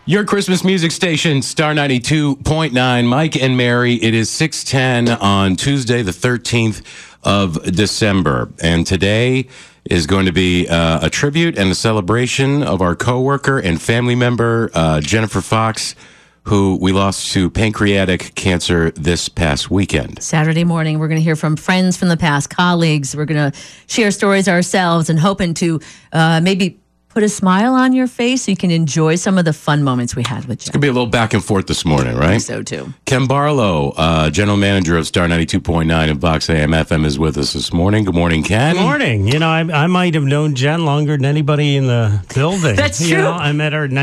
Your Christmas music station, Star 92.9, Mike and Mary. It is 6:10 on Tuesday, the 13th of December. And today is going to be a tribute and a celebration of our coworker and family member, Jennifer Fox, who we lost to pancreatic cancer this past weekend. Saturday morning, we're going to hear from friends from the past, colleagues. We're going to share stories ourselves and hoping to maybe put a smile on your face so you can enjoy some of the fun moments we had with Jen. It's going to be a little back and forth this morning, right? I think so, too. Ken Barlow, general manager of Star 92.9 and Vox AM FM, is with us this morning. Good morning, Ken. Good morning. You know, I might have known Jen longer than anybody in the building. That's true. You know, I met her in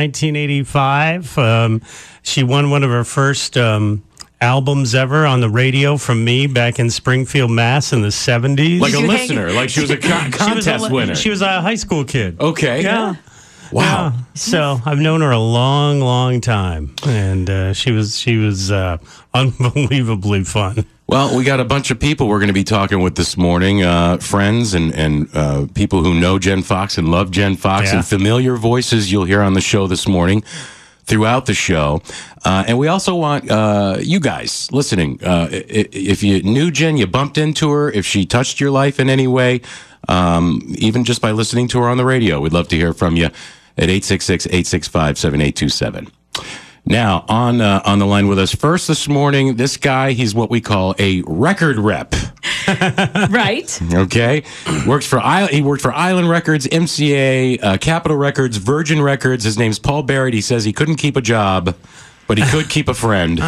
1985. She won one of her first albums ever on the radio from me back in Springfield, Mass. in the 70s. Like a listener, like she was a contest winner. She was a high school kid. Okay. Yeah. Wow. Yeah. So I've known her a long, long time, and she was unbelievably fun. Well, we got a bunch of people we're going to be talking with this morning, friends and people who know Jen Fox and love Jen Fox, and familiar voices you'll hear on the show this morning, throughout the show. And we also want you guys listening. If you knew Jen, you bumped into her, if she touched your life in any way, even just by listening to her on the radio, we'd love to hear from you at 866-865-7827. Now, on the line with us first this morning, this guy, he's what we call a record rep. Right. Okay. He worked for Island Records, MCA, Capitol Records, Virgin Records. His name's Paul Barrett. He says he couldn't keep a job, but he could keep a friend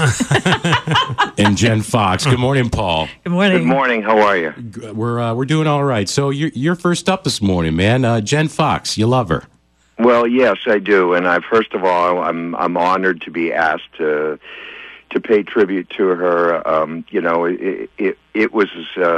in Jen Fox. Good morning, Paul. Good morning. Good morning. How are you? We're doing all right. So you're first up this morning, man. Jen Fox, you love her. Well, yes, I do. And first of all, I'm honored to be asked to pay tribute to her. You know, it was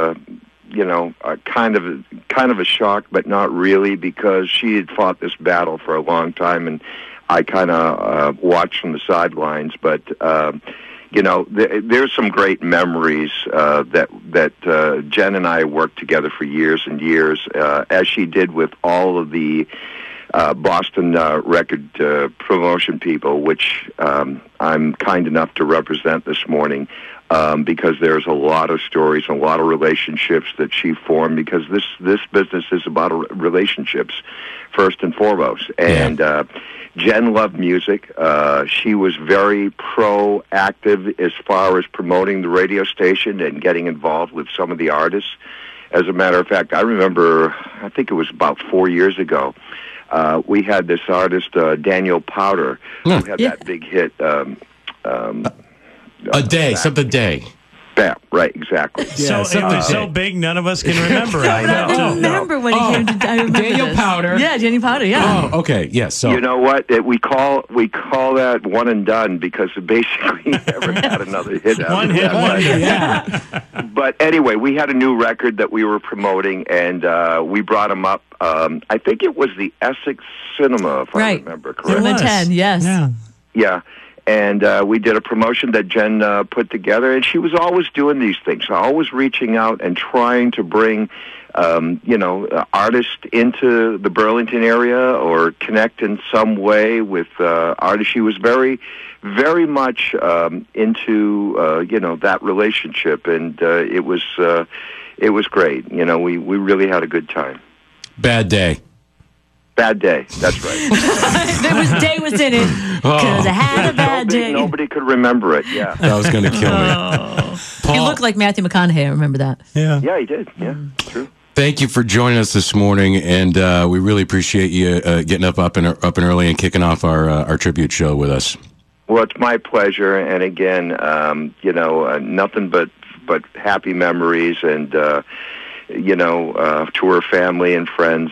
kind of a shock, but not really, because she had fought this battle for a long time, and I kind of watched from the sidelines. But you know, there's some great memories that Jen and I worked together for years and years, as she did with all of the Boston record promotion people, which I'm kind enough to represent this morning, because there's a lot of stories and a lot of relationships that she formed, because this business is about relationships first and foremost. And Jen loved music. She was very proactive as far as promoting the radio station and getting involved with some of the artists. As a matter of fact, I remember, I think it was about 4 years ago, we had this artist, Daniel Powder, who had that big hit. A Day, something Day. Yeah, right, exactly. So it was so big, none of us can remember it. I don't remember when he came to. I remember Daniel this. Powder. Yeah, Daniel Powder. Yeah. Oh, okay. Yes. So You know what? We call that one and done, because basically he never had another hit out One of hit that. wonder. yeah. But anyway, we had a new record that we were promoting, and we brought him up. I think it was the Essex Cinema, if I remember correctly. Cinema 10, yes. Yeah. Yeah. And we did a promotion that Jen put together, and she was always doing these things, always reaching out and trying to bring, artists into the Burlington area or connect in some way with artists. She was very, very much into, that relationship, and it was great. You know, we really had a good time. Bad Day. Bad Day. That's right. Day was in it, because I had a bad day. Nobody could remember it. Yeah. That was going to kill me. Paul, He looked like Matthew McConaughey. I remember that. Yeah. Yeah, he did. Yeah, true. thank you for joining us this morning, and we really appreciate you getting up and early and kicking off our tribute show with us. Well, it's my pleasure, and again, nothing but happy memories, and to her family and friends,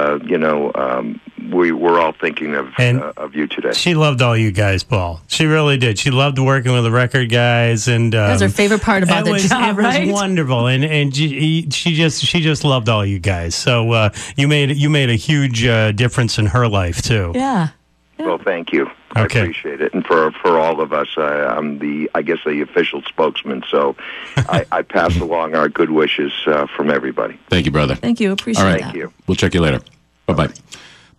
we're all thinking of you today. She loved all you guys, Paul. She really did. She loved working with the record guys, and that's her favorite part about the job, right? It was wonderful, and she just loved all you guys. So you made a huge difference in her life too. Yeah. Well, thank you. Okay. I appreciate it. And for all of us, I'm the official spokesman, so I pass along our good wishes from everybody. Thank you, brother. Thank you. Appreciate All right. that. Thank you. We'll check you later. Bye-bye.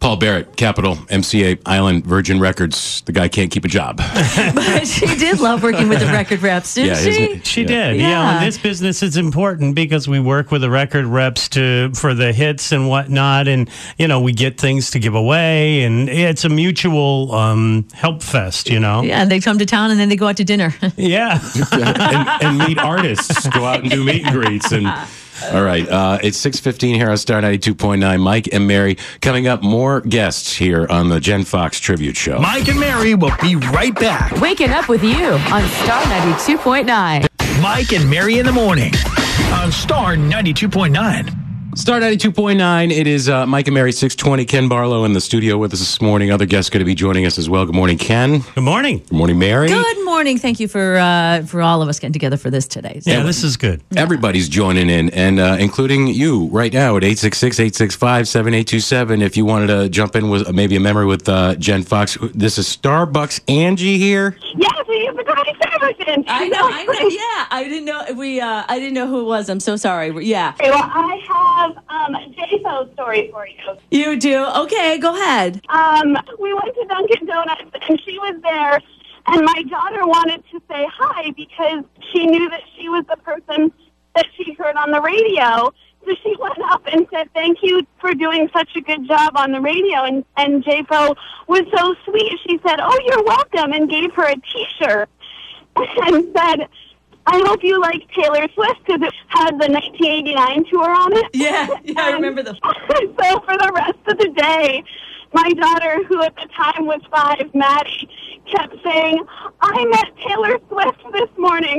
Paul Barrett, Capital, MCA, Island, Virgin Records. The guy can't keep a job. But she did love working with the record reps, didn't she? She did. Yeah. And this business is important because we work with the record reps for the hits and whatnot. And, we get things to give away. And it's a mutual help fest, Yeah, and they come to town and then they go out to dinner. Yeah. and meet artists, go out and do meet and greets. And all right, it's 6:15 here on Star 92.9. Mike and Mary coming up. More guests here on the Jen Fox Tribute Show. Mike and Mary will be right back. Waking up with you on Star 92.9. Mike and Mary in the morning on Star 92.9. Star 92.9. It is Mike and Mary 620. Ken Barlow in the studio with us this morning. Other guests going to be joining us as well. Good morning, Ken. Good morning. Good morning, Mary. Good morning. Thank you for all of us getting together for this today. Yeah, this is good. Everybody's joining in, and including you right now at 866-865-7827. If you wanted to jump in with maybe a memory with Jen Fox. This is Starbucks Angie here. Yes, we have the great service. I know. Yeah, I didn't know I didn't know who it was. I'm so sorry. Yeah. Okay, well, I have a JFO story for you. You do? Okay, go ahead. We went to Dunkin' Donuts, and she was there, and my daughter wanted to say hi because she knew that she was the person that she heard on the radio. So she went up and said, "Thank you for doing such a good job on the radio." And JFO was so sweet. She said, "Oh, you're welcome," and gave her a T-shirt and said, "I hope you like Taylor Swift," because it had the 1989 tour on it. Yeah, I remember the. So for the rest of the day, my daughter, who at the time was 5, Maddie, kept saying, "I met Taylor Swift this morning."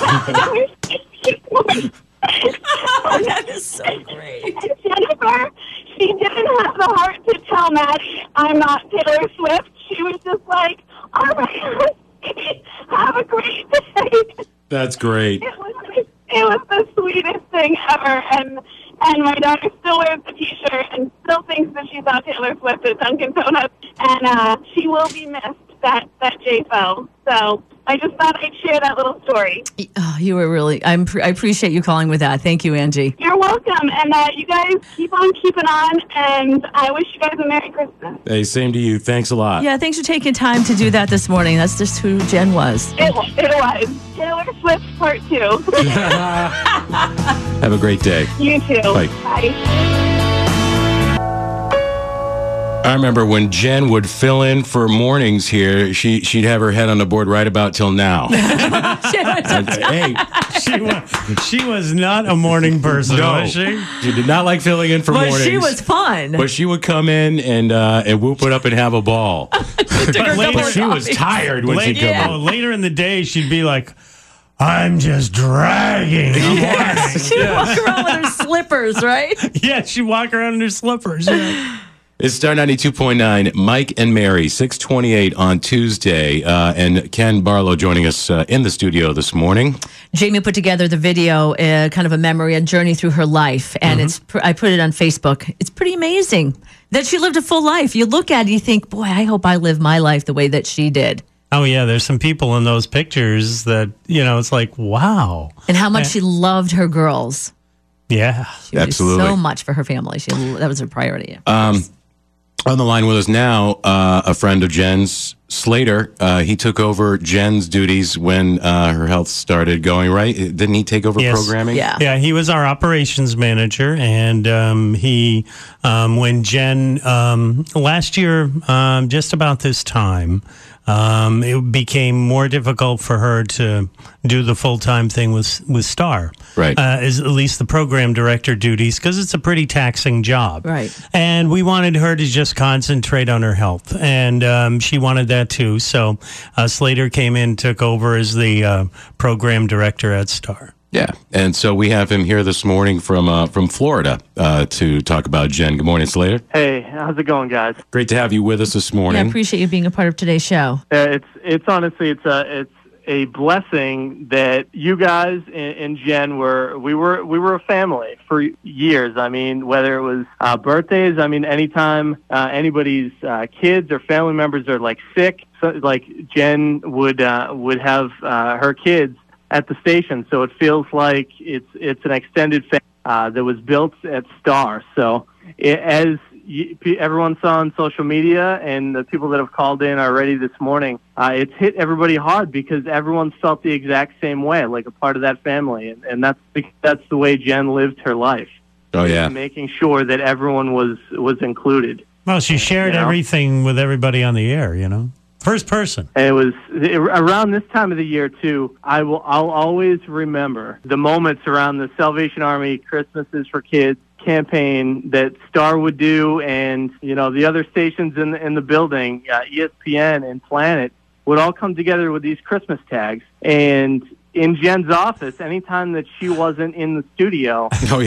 Oh, that is so great. Jennifer, she didn't have the heart to tell Maddie, "I'm not Taylor Swift." She was just like, "All right, have a great day." That's great. It was the sweetest thing ever, and my daughter still wears the T-shirt and still thinks that she saw Taylor Swift at Dunkin' Donuts, and she will be missed, that JFO. So I just thought I'd share that little story. Oh, you were really, I appreciate you calling with that. Thank you, Angie. You're welcome, and you guys keep on keeping on, and I wish you guys a Merry Christmas. Hey, same to you. Thanks a lot. Yeah, thanks for taking time to do that this morning. That's just who Jen was. It was. Taylor Swift Part 2. Have a great day. You too. Bye. Bye. I remember when Jen would fill in for mornings here, she'd have her head on the board right about till now. Hey, she was not a morning person, was she? She did not like filling in for mornings. But she was fun. But she would come in and whoop it up and have a ball. But she was tired when she'd come in. Later in the day, she'd be like, "I'm just dragging." Yes. She'd walk around with her slippers, right? Yeah, she'd walk around in her slippers. Yeah. It's Star 92.9, Mike and Mary, 628 on Tuesday. And Ken Barlow joining us in the studio this morning. Jamie put together the video, kind of a memory, a journey through her life. And I put it on Facebook. It's pretty amazing that she lived a full life. You look at it, you think, boy, I hope I live my life the way that she did. Oh, yeah. There's some people in those pictures that, it's like, wow. And how much she loved her girls. Yeah. She would absolutely. do so much for her family. That was her priority. On the line with us now, a friend of Jen's, Slater. He took over Jen's duties when her health started going, right? Didn't he take over programming? Yeah. Yeah, he was our operations manager, and he, when Jen, last year, just about this time, it became more difficult for her to do the full-time thing with Star. Right. At least the program director duties, because it's a pretty taxing job. Right. And we wanted her to just concentrate on her health, and she wanted that too. So Slater came in, took over as the program director at Star. Yeah, and so we have him here this morning from Florida to talk about Jen. Good morning, Slater. Hey, how's it going, guys? Great to have you with us this morning. Yeah, I appreciate you being a part of today's show. It's honestly it's a blessing that you guys and Jen we were a family for years. I mean, whether it was birthdays, I mean, anytime anybody's kids or family members are like sick, so, like Jen would have her kids at the station, so it feels like it's an extended family that was built at Star. So as everyone saw on social media, and the people that have called in already this morning, it's hit everybody hard because everyone's felt the exact same way, like a part of that family, and that's the way Jen lived her life. Oh yeah, making sure that everyone was included. Well, she shared everything with everybody on the air, First person. And it was around this time of the year, too. I'll always remember the moments around the Salvation Army Christmases for Kids campaign that Star would do, and, the other stations in the building, ESPN and Planet, would all come together with these Christmas tags. And in Jen's office, anytime that she wasn't in the studio,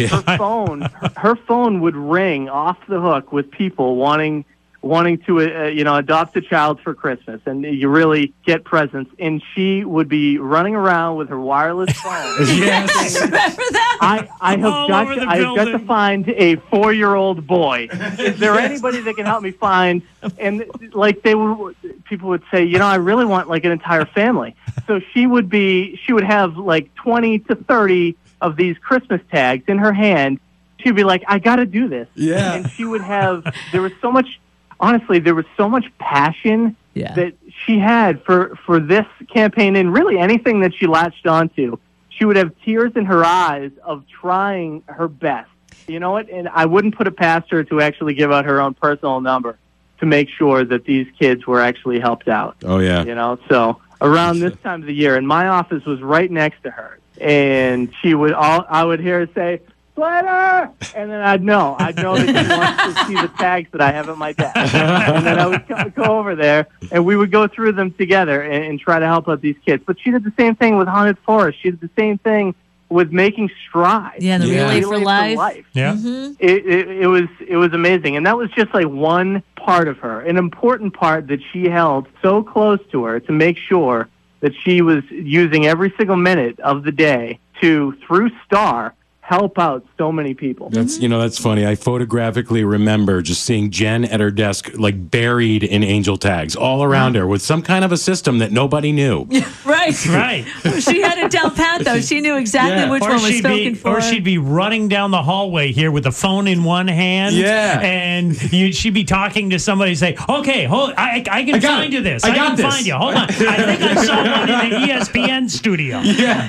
her phone would ring off the hook with people wanting to adopt a child for Christmas, and you really get presents. And she would be running around with her wireless phone. Yes, remember that? I have got to find a 4-year-old boy. Is there anybody that can help me find? And people would say, I really want like an entire family. So she would have like 20 to 30 of these Christmas tags in her hand. She'd be like, I got to do this. Yeah. And she would have. Honestly, there was so much passion that she had for this campaign, and really anything that she latched onto. She would have tears in her eyes of trying her best. You know what? And I wouldn't put it past her to actually give out her own personal number to make sure that these kids were actually helped out. Oh, yeah. So around this time of the year, and my office was right next to her, and I would hear her say, Slater! And then I'd know that she wants to see the tags that I have at my desk. And then I would go over there, and we would go through them together and try to help out these kids. But she did the same thing with Haunted Forest. She did the same thing with Making Strides. Yeah, the Relay for Life. Yeah. Mm-hmm. It was amazing. And that was just like one part of her, an important part that she held so close to her to make sure that she was using every single minute of the day to, through Star, help out so many people. That's funny. I photographically remember just seeing Jen at her desk, like buried in angel tags all around her with some kind of a system that nobody knew. Right. She had it down pat, though. She knew exactly which one was spoken for. Or she'd be running down the hallway here with the phone in one hand. Yeah. And she'd be talking to somebody and say, okay, I can find you this. I can find you. Hold on. I think I saw one in the ESPN studio.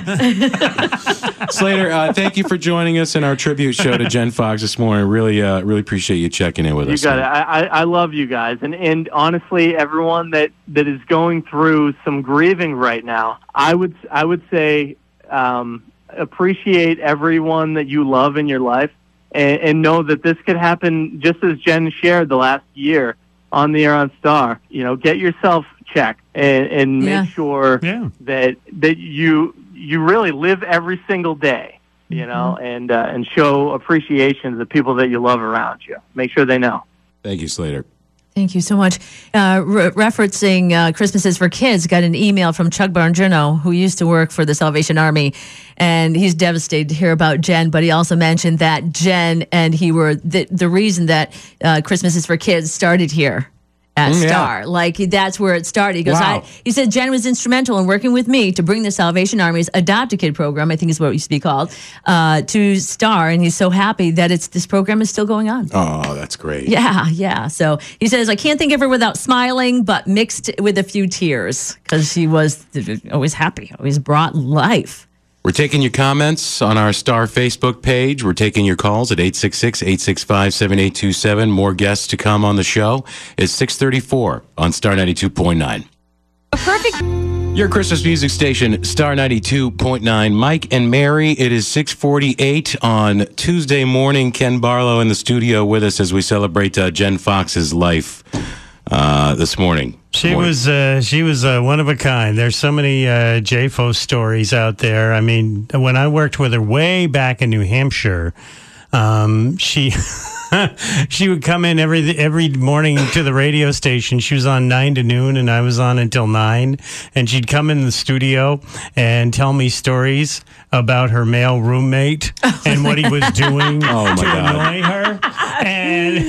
Yeah. Slater, thank you for joining us in our tribute show to Jen Fox this morning. Really appreciate you checking in with us. You got it. I love you guys, and honestly, everyone that is going through some grieving right now, I would say appreciate everyone that you love in your life, and know that this could happen just as Jen shared the last year on the air on Star. Get yourself checked and make sure that you really live every single day. And show appreciation to the people that you love around you. Make sure they know. Thank you, Slater. Thank you so much. Referencing Christmases for Kids, got an email from Chuck Barngino, who used to work for the Salvation Army, and he's devastated to hear about Jen, but he also mentioned that Jen and he were the reason that Christmases for Kids started here at Star. Like, that's where it started. He goes, he said, Jen was instrumental in working with me to bring the Salvation Army's Adopt a Kid program, I think is what it used to be called, to Star. And he's so happy that this program is still going on. Oh, that's great. Yeah. So he says, I can't think of her without smiling, but mixed with a few tears, because she was always happy, always brought life. We're taking your comments on our Star Facebook page. We're taking your calls at 866-865-7827. More guests to come on the show. It's 6:34 on Star 92.9. Perfect. Your Christmas music station, Star 92.9. Mike and Mary, it is 6:48 on Tuesday morning. Ken Barlow in the studio with us as we celebrate Jen Fox's life this morning. She was one of a kind. There's so many JFO stories out there. I mean, when I worked with her way back in New Hampshire, she she would come in every morning to the radio station. She was on 9 to noon, and I was on until 9. And she'd come in the studio and tell me stories about her male roommate and what he was doing to annoy her. And,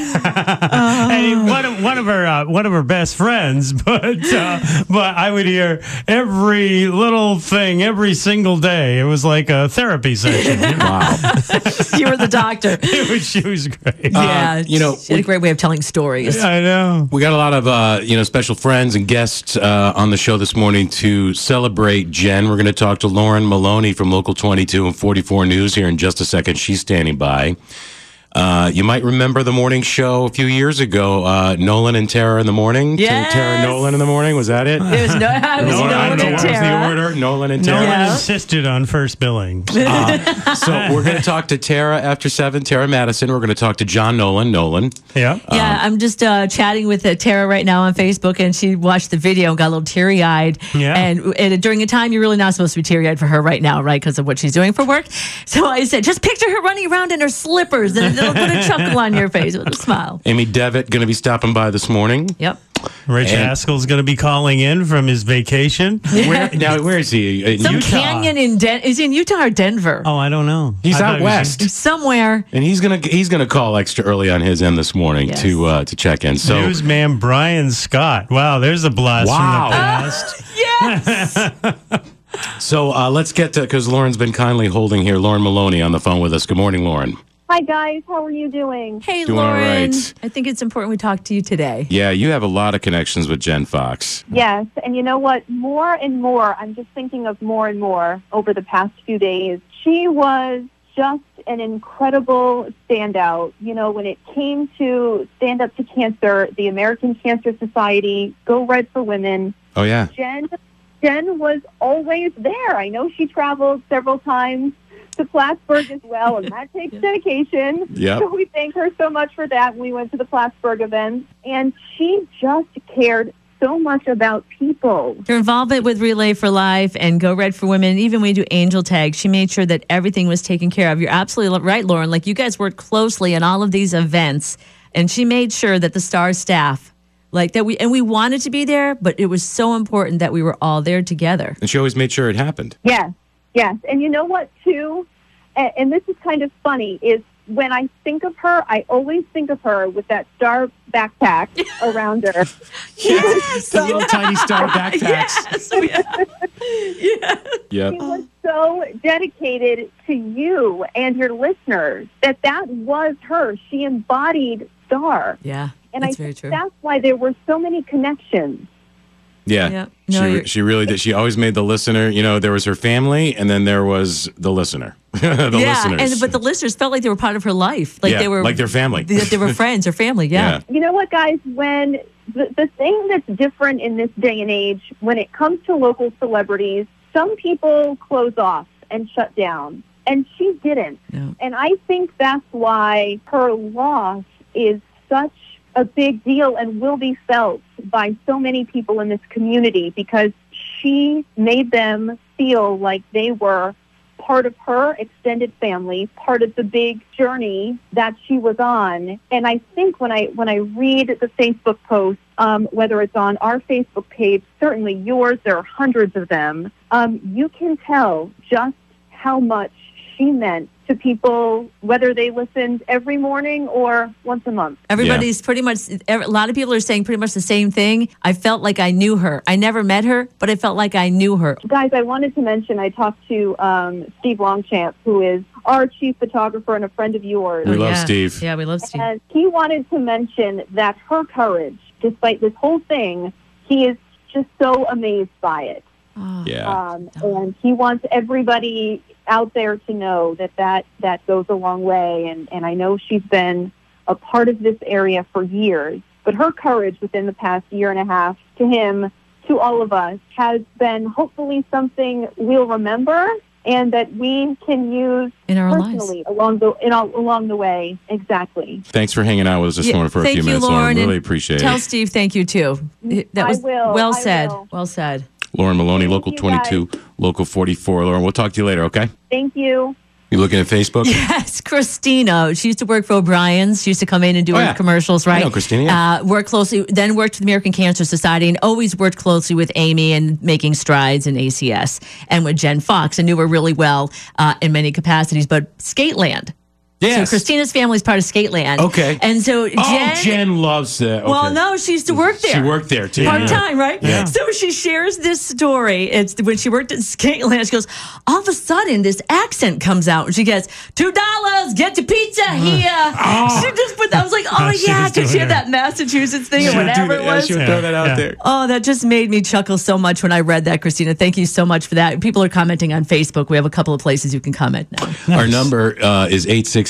and one of her best friends, but I would hear every little thing every single day. It was like a therapy session. Wow, you were the doctor. She was great. Yeah, you know, she had a great way of telling stories. I know. We got a lot of special friends and guests on the show this morning to celebrate Jen. We're going to talk to Lauren Maloney from Local 22 and 44 News here in just a second. She's standing by. You might remember the morning show a few years ago, Nolan and Tara in the morning. Yes. Tara Nolan in the morning. Was that it? It was Nolan I don't know and what was the Tara. order. Nolan and Tara. Nolan insisted on first billing. So we're going to talk to Tara after 7, Tara Madison. We're going to talk to John Nolan. Yeah. Yeah, I'm just chatting with Tara right now on Facebook, and she watched the video and got a little teary-eyed. Yeah. And during a time you're really not supposed to be teary-eyed for her right now, right, because of what she's doing for work. So I said, just picture her running around in her slippers, and it'll put a chuckle on your face with a smile. Amy Devitt going to be stopping by this morning. Yep. Rich Haskell's going to be calling in from his vacation. Where is he? In Some Utah. canyon is he in Utah or Denver? Oh, I don't know. He's I thought out he was west. Somewhere. And he's gonna call extra early on his end this morning Yes. to check in. So Newsman Brian Scott. Wow, there's a blast Wow. from the past. Yes. So let's get to, because Lauren's been kindly holding here, Lauren Maloney on the phone with us. Good morning, Lauren. Hi, guys. How are you doing? Hey, Doing all Lauren. right. I think it's important we talk to you today. Yeah, you have a lot of connections with Jen Fox. Yes, and you know what? More and more, I'm just thinking of more and more over the past few days. She was just an incredible standout. You know, when it came to Stand Up to Cancer, the American Cancer Society, Go Red for Women, Oh, yeah. Jen was always there. I know she traveled several times to Plattsburgh as well, and that takes dedication. Yep. So we thank her so much for that when we went to the Plattsburgh event. And she just cared so much about people. Her involvement with Relay for Life and Go Red for Women, even when we do Angel Tag, she made sure that everything was taken care of. You're absolutely right, Lauren. Like, you guys worked closely on all of these events, and she made sure that the STAR staff, like that, we wanted to be there, but it was so important that we were all there together. And she always made sure it happened. Yes. And you know what, too? And this is kind of funny, is when I think of her, I always think of her with that STAR backpack around her. Yes. The little tiny star backpacks. Yes. Yep. She was so dedicated to you and your listeners that was her. She embodied STAR. Yeah. And that's I very think true. that's why there were so many connections. Yeah. Yeah. No, she really did. She always made the listener, there was her family, and then there was the listener. Listeners. But the listeners felt like they were part of her life. Like they were like their family. They were friends or family. Yeah. You know what, guys? When the thing that's different in this day and age, when it comes to local celebrities, some people close off and shut down, and she didn't. No. And I think that's why her loss is such a big deal and will be felt by so many people in this community, because she made them feel like they were part of her extended family, part of the big journey that she was on. And I think when I read the Facebook posts, whether it's on our Facebook page, certainly yours, there are hundreds of them, you can tell just how much she meant to people, whether they listened every morning or once a month. Everybody's pretty much, a lot of people are saying pretty much the same thing. I felt like I knew her. I never met her, but I felt like I knew her. Guys, I wanted to mention, I talked to Steve Longchamp, who is our chief photographer and a friend of yours. We love Steve. Yeah, we love Steve. And he wanted to mention that her courage, despite this whole thing, he is just so amazed by it. Yeah. And he wants everybody out there to know that goes a long way. And I know she's been a part of this area for years, but her courage within the past year and a half, to him, to all of us, has been hopefully something we'll remember and that we can use in our personally lives. along the way. Exactly. Thanks for hanging out with us this morning for a few minutes, Lauren. Really appreciate Tell it. Steve thank you, too. That was well said. Well said. Lauren Maloney, Thank Local you, 22, guys. Local 44. Lauren, we'll talk to you later, okay? Thank you. You looking at Facebook? Yes, Christina. She used to work for O'Brien's. She used to come in and do her commercials, right? I know Christina. Yeah. Worked closely, then worked with the American Cancer Society, and always worked closely with Amy and making strides in ACS, and with Jen Fox, and knew her really well in many capacities. But Skateland, Yes. So Christina's family's part of Skateland. Okay. And so Jen loves that. Okay. Well, no, she used to work there. She worked there too. Part-time, right? Yeah. So she shares this story. It's when she worked at Skateland. She goes, all of a sudden, this accent comes out. And she goes, $2, get your pizza here. She just put that. I was like, oh, yeah, because she had that Massachusetts thing or whatever it was. She would throw that out there. Oh, that just made me chuckle so much when I read that, Christina. Thank you so much for that. People are commenting on Facebook. We have a couple of places you can comment now. Our number is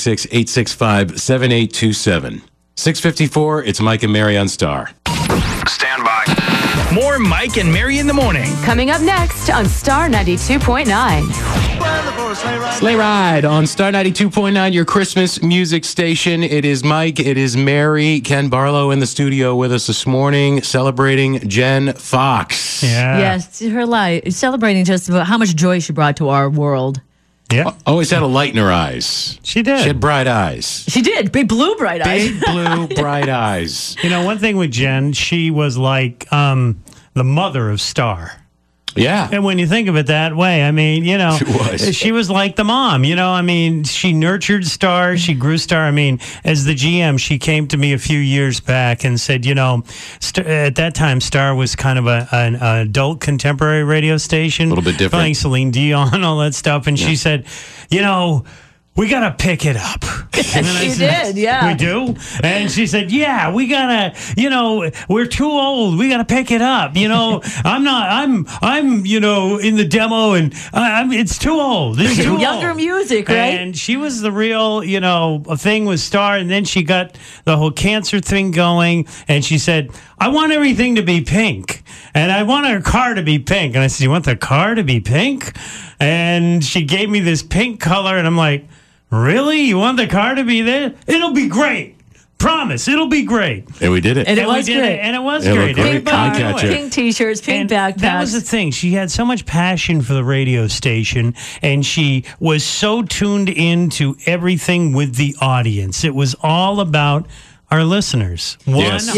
866-865-7827. 654, it's Mike and Mary on Star. Stand by. More Mike and Mary in the morning. Coming up next on Star 92.9. Sleigh Ride on Star 92.9, your Christmas music station. It is Mike, it is Mary, Ken Barlow in the studio with us this morning, celebrating Jen Fox. Yeah. Yes, her life, celebrating just about how much joy she brought to our world. Yeah. Always had a light in her eyes. She did. She had bright eyes. She did. Big blue bright eyes. Big blue bright eyes. You know, one thing with Jen, she was like the mother of Star. Yeah. And when you think of it that way, I mean, you know, She was. like the mom, you know, I mean, she nurtured Star, she grew Star. I mean, as the GM, she came to me a few years back and said, you know, at that time, Star was kind of an adult contemporary radio station. A little bit different. Playing Celine Dion, all that stuff. And she said, you know, we got to pick it up. And then She did, yeah. We do? And she said, yeah, we got to, you know, we're too old. We got to pick it up. You know, I'm, you know, in the demo and it's too old. It's too Younger old. music, right? And she was the real, you know, thing with Star. And then she got the whole cancer thing going. And she said, I want everything to be pink. And I want her car to be pink. And I said, you want the car to be pink? And she gave me this pink color. And I'm like, really? You want the car to be there? It'll be great. Promise, it'll be great. And we did it. And it was we did great. it, and it was It great. looked great. Pink Eye bottoms, catcher. pink t-shirts, pink And backpacks. that was the thing. She had so much passion for the radio station, and she was so tuned into everything with the audience. It was all about our listeners. Yes.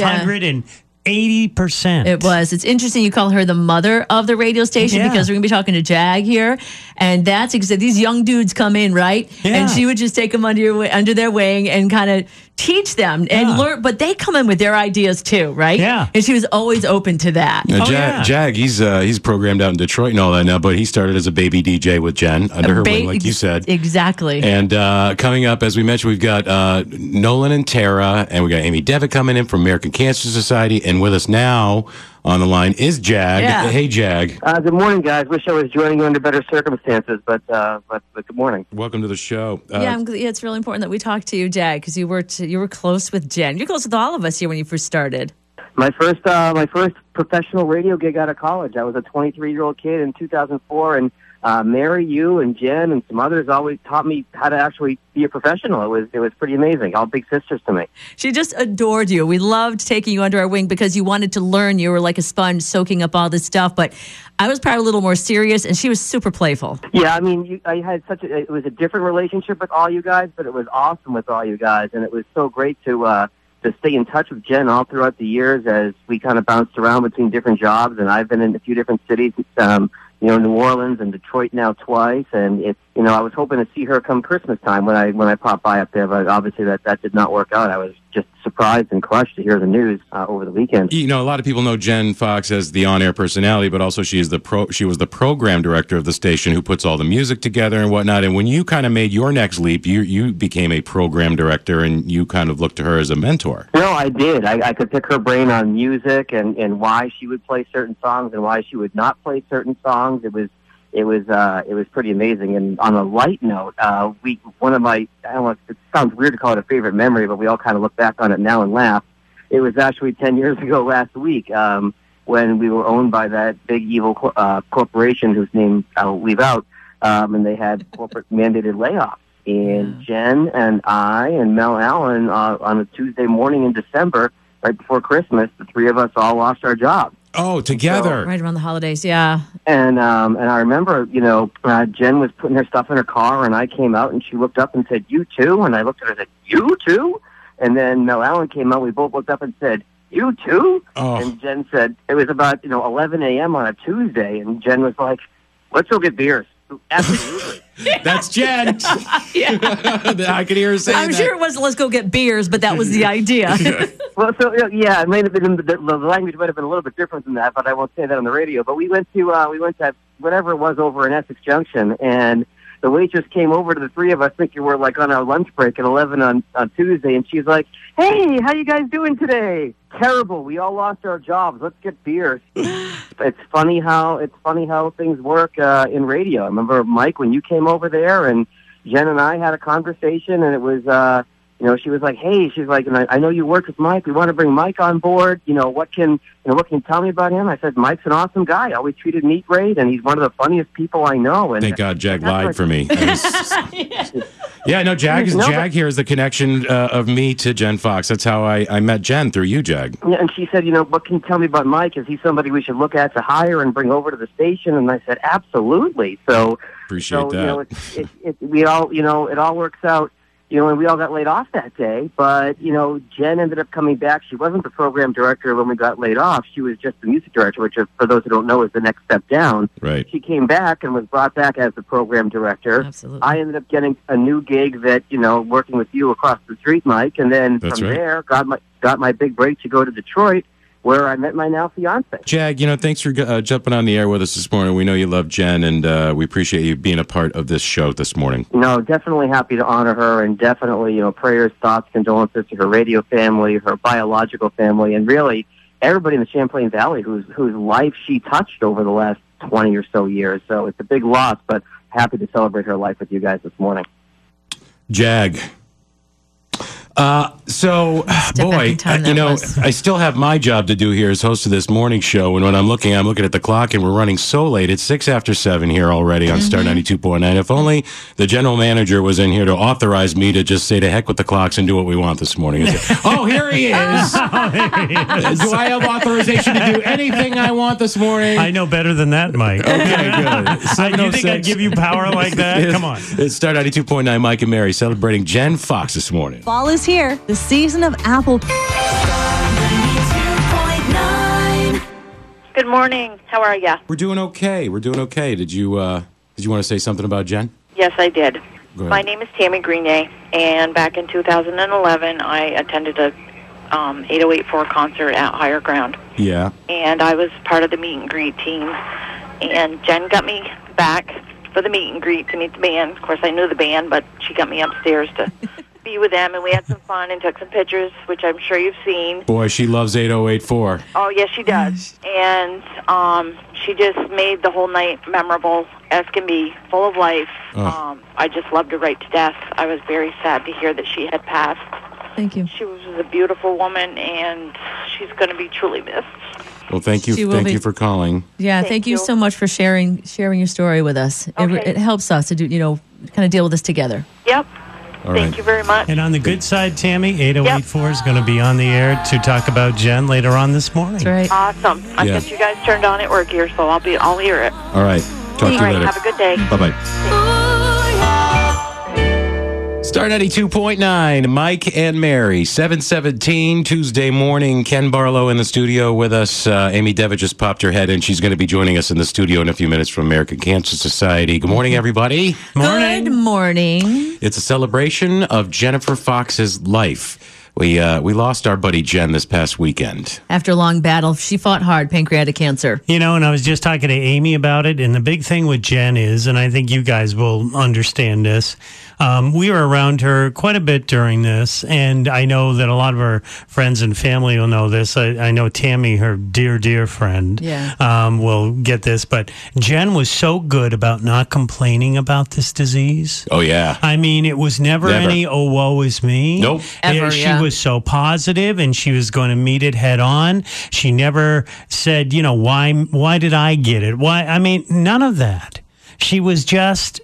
180%. It was. It's interesting you call her the mother of the radio station Yeah. because we're going to be talking to Jag here. And that's exactly, these young dudes come in, right? Yeah. And she would just take them under their wing and kind of teach them and Yeah. learn. But they come in with their ideas too, right? Yeah. And she was always open to that. Now, Oh, yeah. Jag, he's programmed out in Detroit and all that now, but he started as a baby DJ with Jen under her wing, like you said. Exactly. And coming up, as we mentioned, we've got Nolan and Tara, and we got Amy Devitt coming in from American Cancer Society. And with us now on the line is Jag. Yeah. Hey, Jag. Good morning, guys. Wish I was joining you under better circumstances, but good morning. Welcome to the show. Yeah, it's really important that we talk to you, Jag, because you were close with Jen. You're close with all of us here when you first started. My first professional radio gig out of college. I was a 23-year-old kid in 2004, and Mary, you, and Jen, and some others always taught me how to actually be a professional. It was pretty amazing. All big sisters to me. She just adored you. We loved taking you under our wing because you wanted to learn. You were like a sponge soaking up all this stuff. But I was probably a little more serious, and she was super playful. Yeah, I mean, I had it was a different relationship with all you guys, but it was awesome with all you guys, and it was so great to stay in touch with Jen all throughout the years as we kind of bounced around between different jobs, and I've been in a few different cities. New Orleans and Detroit now twice, and I was hoping to see her come Christmas time when I popped by up there, but obviously that did not work out. I was just surprised and crushed to hear the news over the weekend. You know, a lot of people know Jen Fox as the on-air personality, but also she was the program director of the station who puts all the music together and whatnot. And when you kind of made your next leap, you became a program director, and you kind of looked to her as a mentor. No, I did. I could pick her brain on music and why she would play certain songs and why she would not play certain songs. It was pretty amazing. And on a light note, one of my, I don't know, it sounds weird to call it a favorite memory, but we all kind of look back on it now and laugh. It was actually 10 years ago last week when we were owned by that big evil corporation whose name I'll leave out, and they had corporate mandated layoffs. And Jen and I and Mel Allen on a Tuesday morning in December, right before Christmas, the three of us all lost our jobs. Oh, together. Right around the holidays, yeah. And I remember, Jen was putting her stuff in her car, and I came out, and she looked up and said, "You too?" And I looked at her and said, "You too?" And then Mel Allen came out. We both looked up and said, "You too?" Oh. And Jen said, it was about 11 a.m. on a Tuesday, and Jen was like, "Let's go get beers." Absolutely. That's Jen. I could hear her saying I'm sure it was, let's go get beers, but that was the idea. Well, so yeah, it might have been the language might have been a little bit different than that, but I won't say that on the radio. But we went to whatever it was over in Essex Junction, and the waitress came over to the three of us, thinking we're like on our lunch break at 11 on Tuesday, and she's like, "Hey, how you guys doing today?" "Terrible. We all lost our jobs. Let's get beers." It's funny how things work in radio. I remember, Mike, when you came over there, and Jen and I had a conversation, and it was, she was like, "Hey," she's like, "and I know you worked with Mike. We want to bring Mike on board. What can you tell me about him?" I said, "Mike's an awesome guy. Always treated me great, and he's one of the funniest people I know." And thank God Jag lied for me. Yeah, no, Jag here is the connection of me to Jen Fox. That's how I met Jen, through you, Jag. Yeah, and she said, "What can you tell me about Mike? Is he somebody we should look at to hire and bring over to the station?" And I said, "Absolutely." So appreciate that. It all works out. And we all got laid off that day, but, Jen ended up coming back. She wasn't the program director when we got laid off. She was just the music director, which, for those who don't know, is the next step down. Right. She came back and was brought back as the program director. Absolutely. I ended up getting a new gig that, working with you across the street, Mike, and then there, got my big break to go to Detroit, where I met my now fiance. Jag, thanks for jumping on the air with us this morning. We know you love Jen, and we appreciate you being a part of this show this morning. No, definitely happy to honor her, and definitely, prayers, thoughts, condolences to her radio family, her biological family, and really everybody in the Champlain Valley whose life she touched over the last 20 or so years. So it's a big loss, but happy to celebrate her life with you guys this morning. Jag. I still have my job to do here as host of this morning show. And when I'm looking at the clock, and we're running so late. It's 6 after 7 here already on Star 92.9. If only the general manager was in here to authorize me to just say to heck with the clocks and do what we want this morning. Oh, here he is. Do I have authorization to do anything I want this morning? I know better than that, Mike. Okay, good. You think I'd give you power like that? Come on. It's Star 92.9, Mike and Mary celebrating Jen Fox this morning. Fall is here. The season of apple. Good morning. How are ya? We're doing okay. Did you want to say something about Jen? Yes, I did. Go ahead. My name is Tammy Grenier, and back in 2011, I attended a 8084 concert at Higher Ground. Yeah. And I was part of the meet and greet team. And Jen got me back for the meet and greet to meet the band. Of course, I knew the band, but she got me upstairs to be with them, and we had some fun and took some pictures, which I'm sure you've seen. Boy, she loves 8084. Oh, yes, she does. And she just made the whole night memorable as can be, full of life. I just loved her right to death. I was very sad to hear that she had passed. Thank you. She was a beautiful woman, and she's going to be truly missed. Well, thank you. Thank you for calling. Yeah, thank you so much for sharing your story with us. Okay. It helps us to do, kind of deal with this together. Yep. All Thank you very much. And on the good side, Tammy, 8084 is going to be on the air to talk about Jen later on this morning. That's right. Awesome. I got you guys turned on at work here, so I'll hear it. All right. Talk to you later. Have a good day. Bye-bye. Star 92.9, Mike and Mary, 7:17 Tuesday morning. Ken Barlow in the studio with us. Amy Devitt just popped her head in. She's going to be joining us in the studio in a few minutes from American Cancer Society. Good morning, everybody. Morning. Good morning. It's a celebration of Jennifer Fox's life. We lost our buddy Jen this past weekend. After a long battle, she fought hard, pancreatic cancer. And I was just talking to Amy about it, and the big thing with Jen is, and I think you guys will understand this, we were around her quite a bit during this, and I know that a lot of her friends and family will know this. I know Tammy, her dear, dear friend, will get this, but Jen was so good about not complaining about this disease. Oh, yeah. I mean, it was never any, oh, woe is me. Nope. Ever, she was so positive, and she was going to meet it head on. She never said, why did I get it? Why? I mean, none of that. She was just,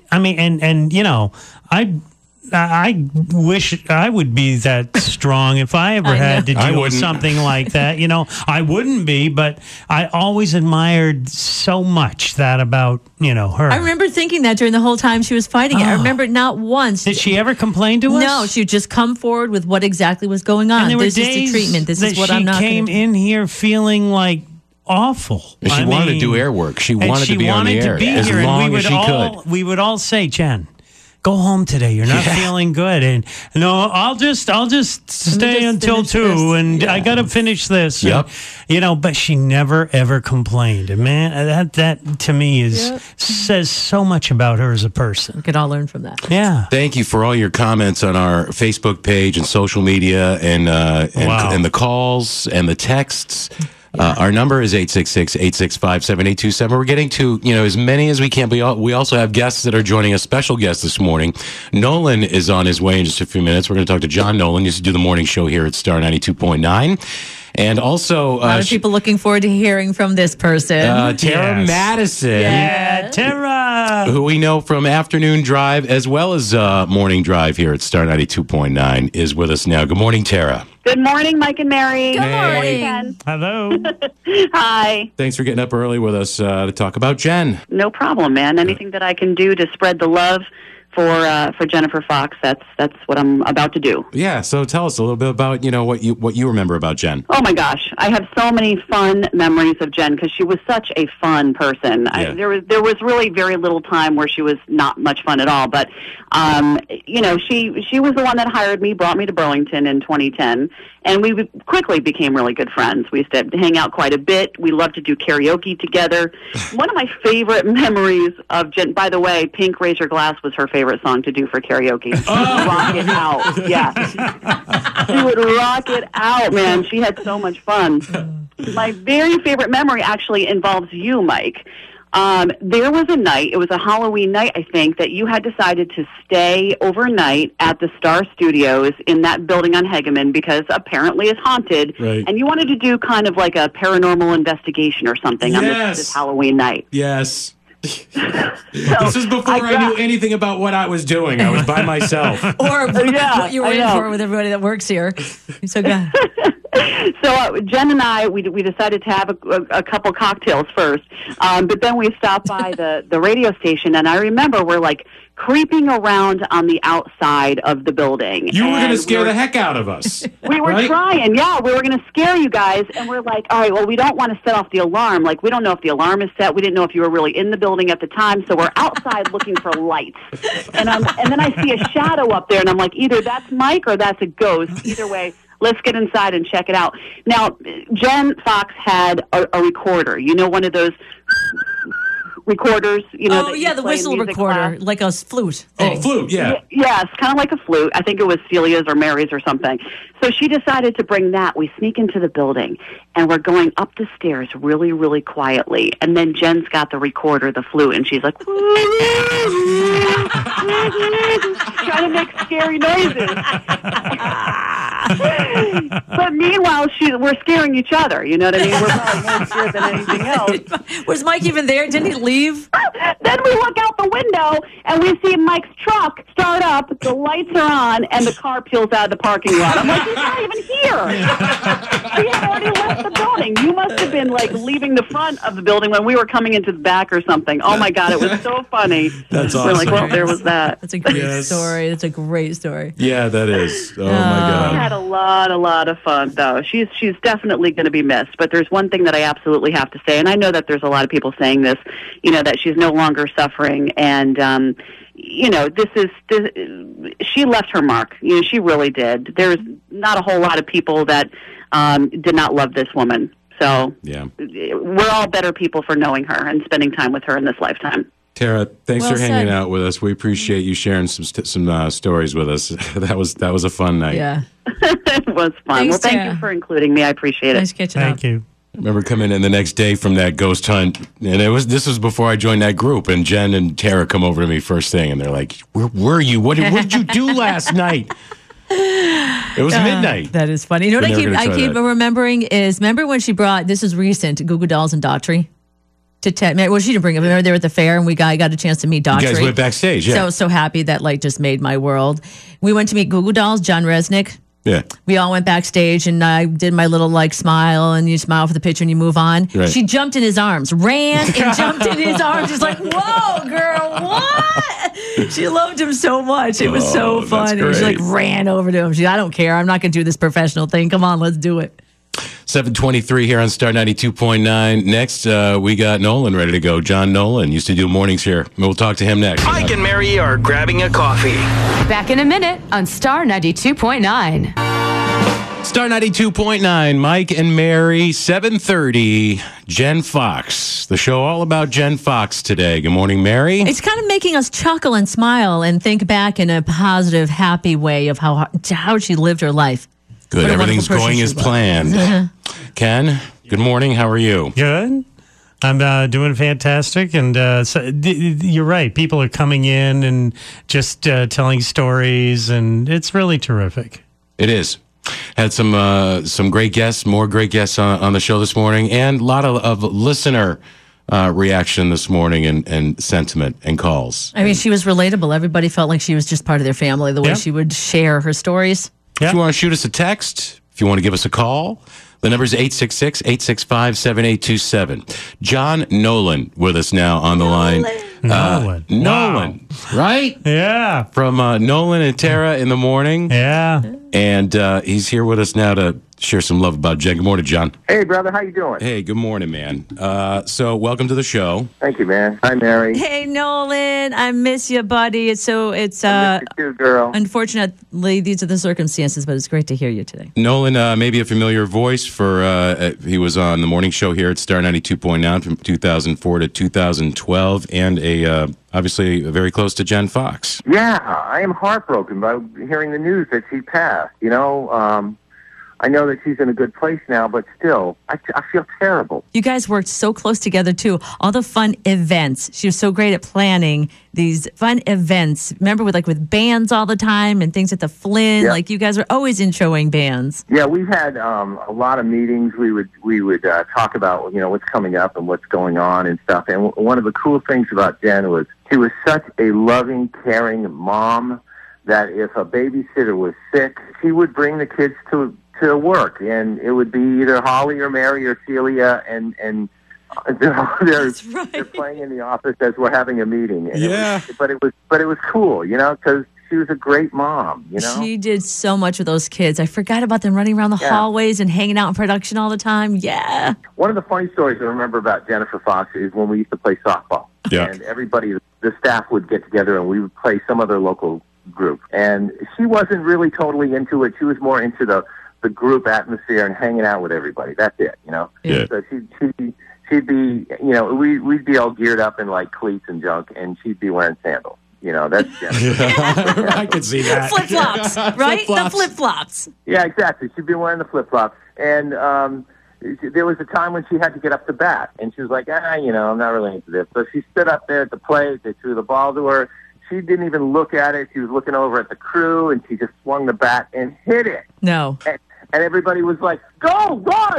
I wish I would be that strong if I ever had to deal with something like that. I wouldn't be, but I always admired so much that about, her. I remember thinking that during the whole time she was fighting it. I remember not once. Did she ever complain to us? No, she would just come forward with what exactly was going on. And there were this days is the treatment. This is what I'm not she came in here feeling like awful. And she wanted to do air work. She wanted to be on the air as long as she could. We would all say, Jen, go home today. You're not feeling good. And no, I'll just stay until 2 and I got to finish this. Yep. And, but she never ever complained. And man, that to me says so much about her as a person. We could all learn from that. Yeah. Thank you for all your comments on our Facebook page and social media and the calls and the texts. Our number is 866-865-7827. We're getting to, as many as we can. We also have guests that are joining us, special guests this morning. Nolan is on his way in just a few minutes. We're going to talk to John Nolan. He used to do the morning show here at Star 92.9. And also... a lot of people looking forward to hearing from this person. Tara Madison. Yeah, Tara! Who we know from Afternoon Drive as well as Morning Drive here at Star 92.9 is with us now. Good morning, Tara. Good morning, Mike and Mary. Good morning. Jen. Hello. Hi. Thanks for getting up early with us to talk about Jen. No problem, man. Anything that I can do to spread the love for Jennifer Fox, that's what I'm about to do. Yeah, so tell us a little bit about, what you remember about Jen. Oh my gosh, I have so many fun memories of Jen because she was such a fun person. Yeah. There was really very little time where she was not much fun at all, but she was the one that hired me, brought me to Burlington in 2010, and we quickly became really good friends. We used to hang out quite a bit. We loved to do karaoke together. One of my favorite memories of Jen, by the way, Pink Raise Your Glass was her favorite song to do for karaoke. Rock it out. Yeah. She would rock it out, man. She had so much fun. My very favorite memory actually involves you, Mike. There was a night, it was a Halloween night, I think, that you had decided to stay overnight at the Star Studios in that building on Hegeman because apparently it's haunted. Right. And you wanted to do kind of like a paranormal investigation or something on this Halloween night. Yes. This is before I knew anything about what I was doing. I was by myself. Or what you were in for with everybody that works here. So good. So Jen and I, we decided to have a couple cocktails first, but then we stopped by the radio station, and I remember we're like creeping around on the outside of the building. You were going to scare the heck out of us. We were trying, we were going to scare you guys, and we're like, all right, well, we don't want to set off the alarm. Like, we don't know if the alarm is set. We didn't know if you were really in the building at the time, so we're outside looking for lights. And then I see a shadow up there, and I'm like, either that's Mike or that's a ghost. Either way, let's get inside and check it out. Now, Jen Fox had a recorder. One of those recorders, the whistle recorder, like a flute thing. Oh, flute, yeah. Yes, kind of like a flute. I think it was Celia's or Mary's or something. So she decided to bring that. We sneak into the building, and we're going up the stairs really, really quietly. And then Jen's got the recorder, the flute, and she's like, trying to make scary noises. But meanwhile, we're scaring each other. You know what I mean? We're probably more scared than anything else. Was Mike even there? Didn't he leave? Then we look out the window and we see Mike's truck start up, the lights are on, and the car peels out of the parking lot. I'm like, he's not even here. He had already left the building. You must have been like leaving the front of the building when we were coming into the back or something. Oh my God, it was so funny. That's awesome. We're like, well, there was that. That's a great story. That's a great story. Yeah, that is. Oh my God. We had a lot of fun though. She's definitely going to be missed. But there's one thing that I absolutely have to say, and I know that there's a lot of people saying this, that she's no longer suffering, and she left her mark. She really did. There's not a whole lot of people that did not love this woman. So we're all better people for knowing her and spending time with her in this lifetime. Tara, thanks for hanging out with us. We appreciate you sharing some stories with us. That was a fun night. Yeah, it was fun. Thanks, thank you for including me. I appreciate it. Nice catching up. Thank you. I remember coming in the next day from that ghost hunt, and this was before I joined that group. And Jen and Tara come over to me first thing, and they're like, "Where were you? What did you do last night?" It was midnight. That is funny. You know what I keep remembering is remember when she brought, this is recent, Goo Goo Dolls and Daughtry to Ted. Well, she didn't bring them. Remember they were at the fair, and I got a chance to meet Daughtry. You guys went backstage. Yeah, so happy that just made my world. We went to meet Goo Goo Dolls, John Resnick. Yeah. We all went backstage, and I did my little smile, and you smile for the picture and you move on. Right. She jumped in his arms, ran and jumped in his arms. She's like, whoa, girl, what? She loved him so much. It was so fun. And she ran over to him. I don't care. I'm not going to do this professional thing. Come on, let's do it. 7:23 here on Star 92.9. Next, we got Nolan ready to go. John Nolan used to do mornings here. We'll talk to him next. Mike and Mary are grabbing a coffee. Back in a minute on Star 92.9. Star 92.9, Mike and Mary, 7:30, Jen Fox. The show all about Jen Fox today. Good morning, Mary. It's kind of making us chuckle and smile and think back in a positive, happy way of how she lived her life. Good. What a Everything's wonderful person going as she was. planned. Ken, good morning. How are you? Good. I'm doing fantastic, and you're right. People are coming in and just telling stories, and it's really terrific. It is. Had some great guests, more great guests on the show this morning, and a lot of listener reaction this morning and sentiment and calls. I mean, she was relatable. Everybody felt like she was just part of their family, the way she would share her stories. If you want to shoot us a text, if you want to give us a call, the number is 866-865-7827. John Nolan with us now on the line. Nolan. Nolan, right? Yeah. From Nolan and Tara in the morning. Yeah. And he's here with us now to share some love about Jen. Good morning, John. Hey, brother. How you doing? Hey, good morning, man. So welcome to the show. Thank you, man. Hi, Mary. Hey, Nolan, I miss you, buddy. It's I miss you too, girl. unfortunately, these are the circumstances, but it's great to hear you today. Nolan, maybe a familiar voice for, he was on the morning show here at Star 92.9 from 2004 to 2012, and obviously very close to Jen Fox. Yeah, I am heartbroken by hearing the news that she passed. You know, I know that she's in a good place now, but still, I feel terrible. You guys worked so close together, too. All the fun events. She was so great at planning these fun events. Remember, with bands all the time and things at the Flynn? Yeah. Like, you guys were always introing bands. Yeah, we've had a lot of meetings. We would talk about, what's coming up and what's going on and stuff. And one of the cool things about Jen was she was such a loving, caring mom that if a babysitter was sick, she would bring the kids to work, and it would be either Holly or Mary or Celia, and they're playing in the office as we're having a meeting. And it was cool, because she was a great mom. She did so much with those kids. I forgot about them running around the hallways and hanging out in production all the time. Yeah. One of the funny stories I remember about Jennifer Fox is when we used to play softball. Yeah. And everybody, the staff would get together and we would play some other local group. And she wasn't really totally into it. She was more into the group atmosphere and hanging out with everybody. That's it, Yeah. So she'd be, we'd be all geared up in like cleats and junk, and she'd be wearing sandals. That's Jennifer. I could see that. Flip-flops, right? Flip-flops. The flip-flops. Yeah, exactly. She'd be wearing the flip-flops. And there was a time when she had to get up to bat, and she was like, I'm not really into this. So she stood up there at the plate. They threw the ball to her. She didn't even look at it. She was looking over at the crew, and she just swung the bat and hit it. No. And everybody was like, go, run!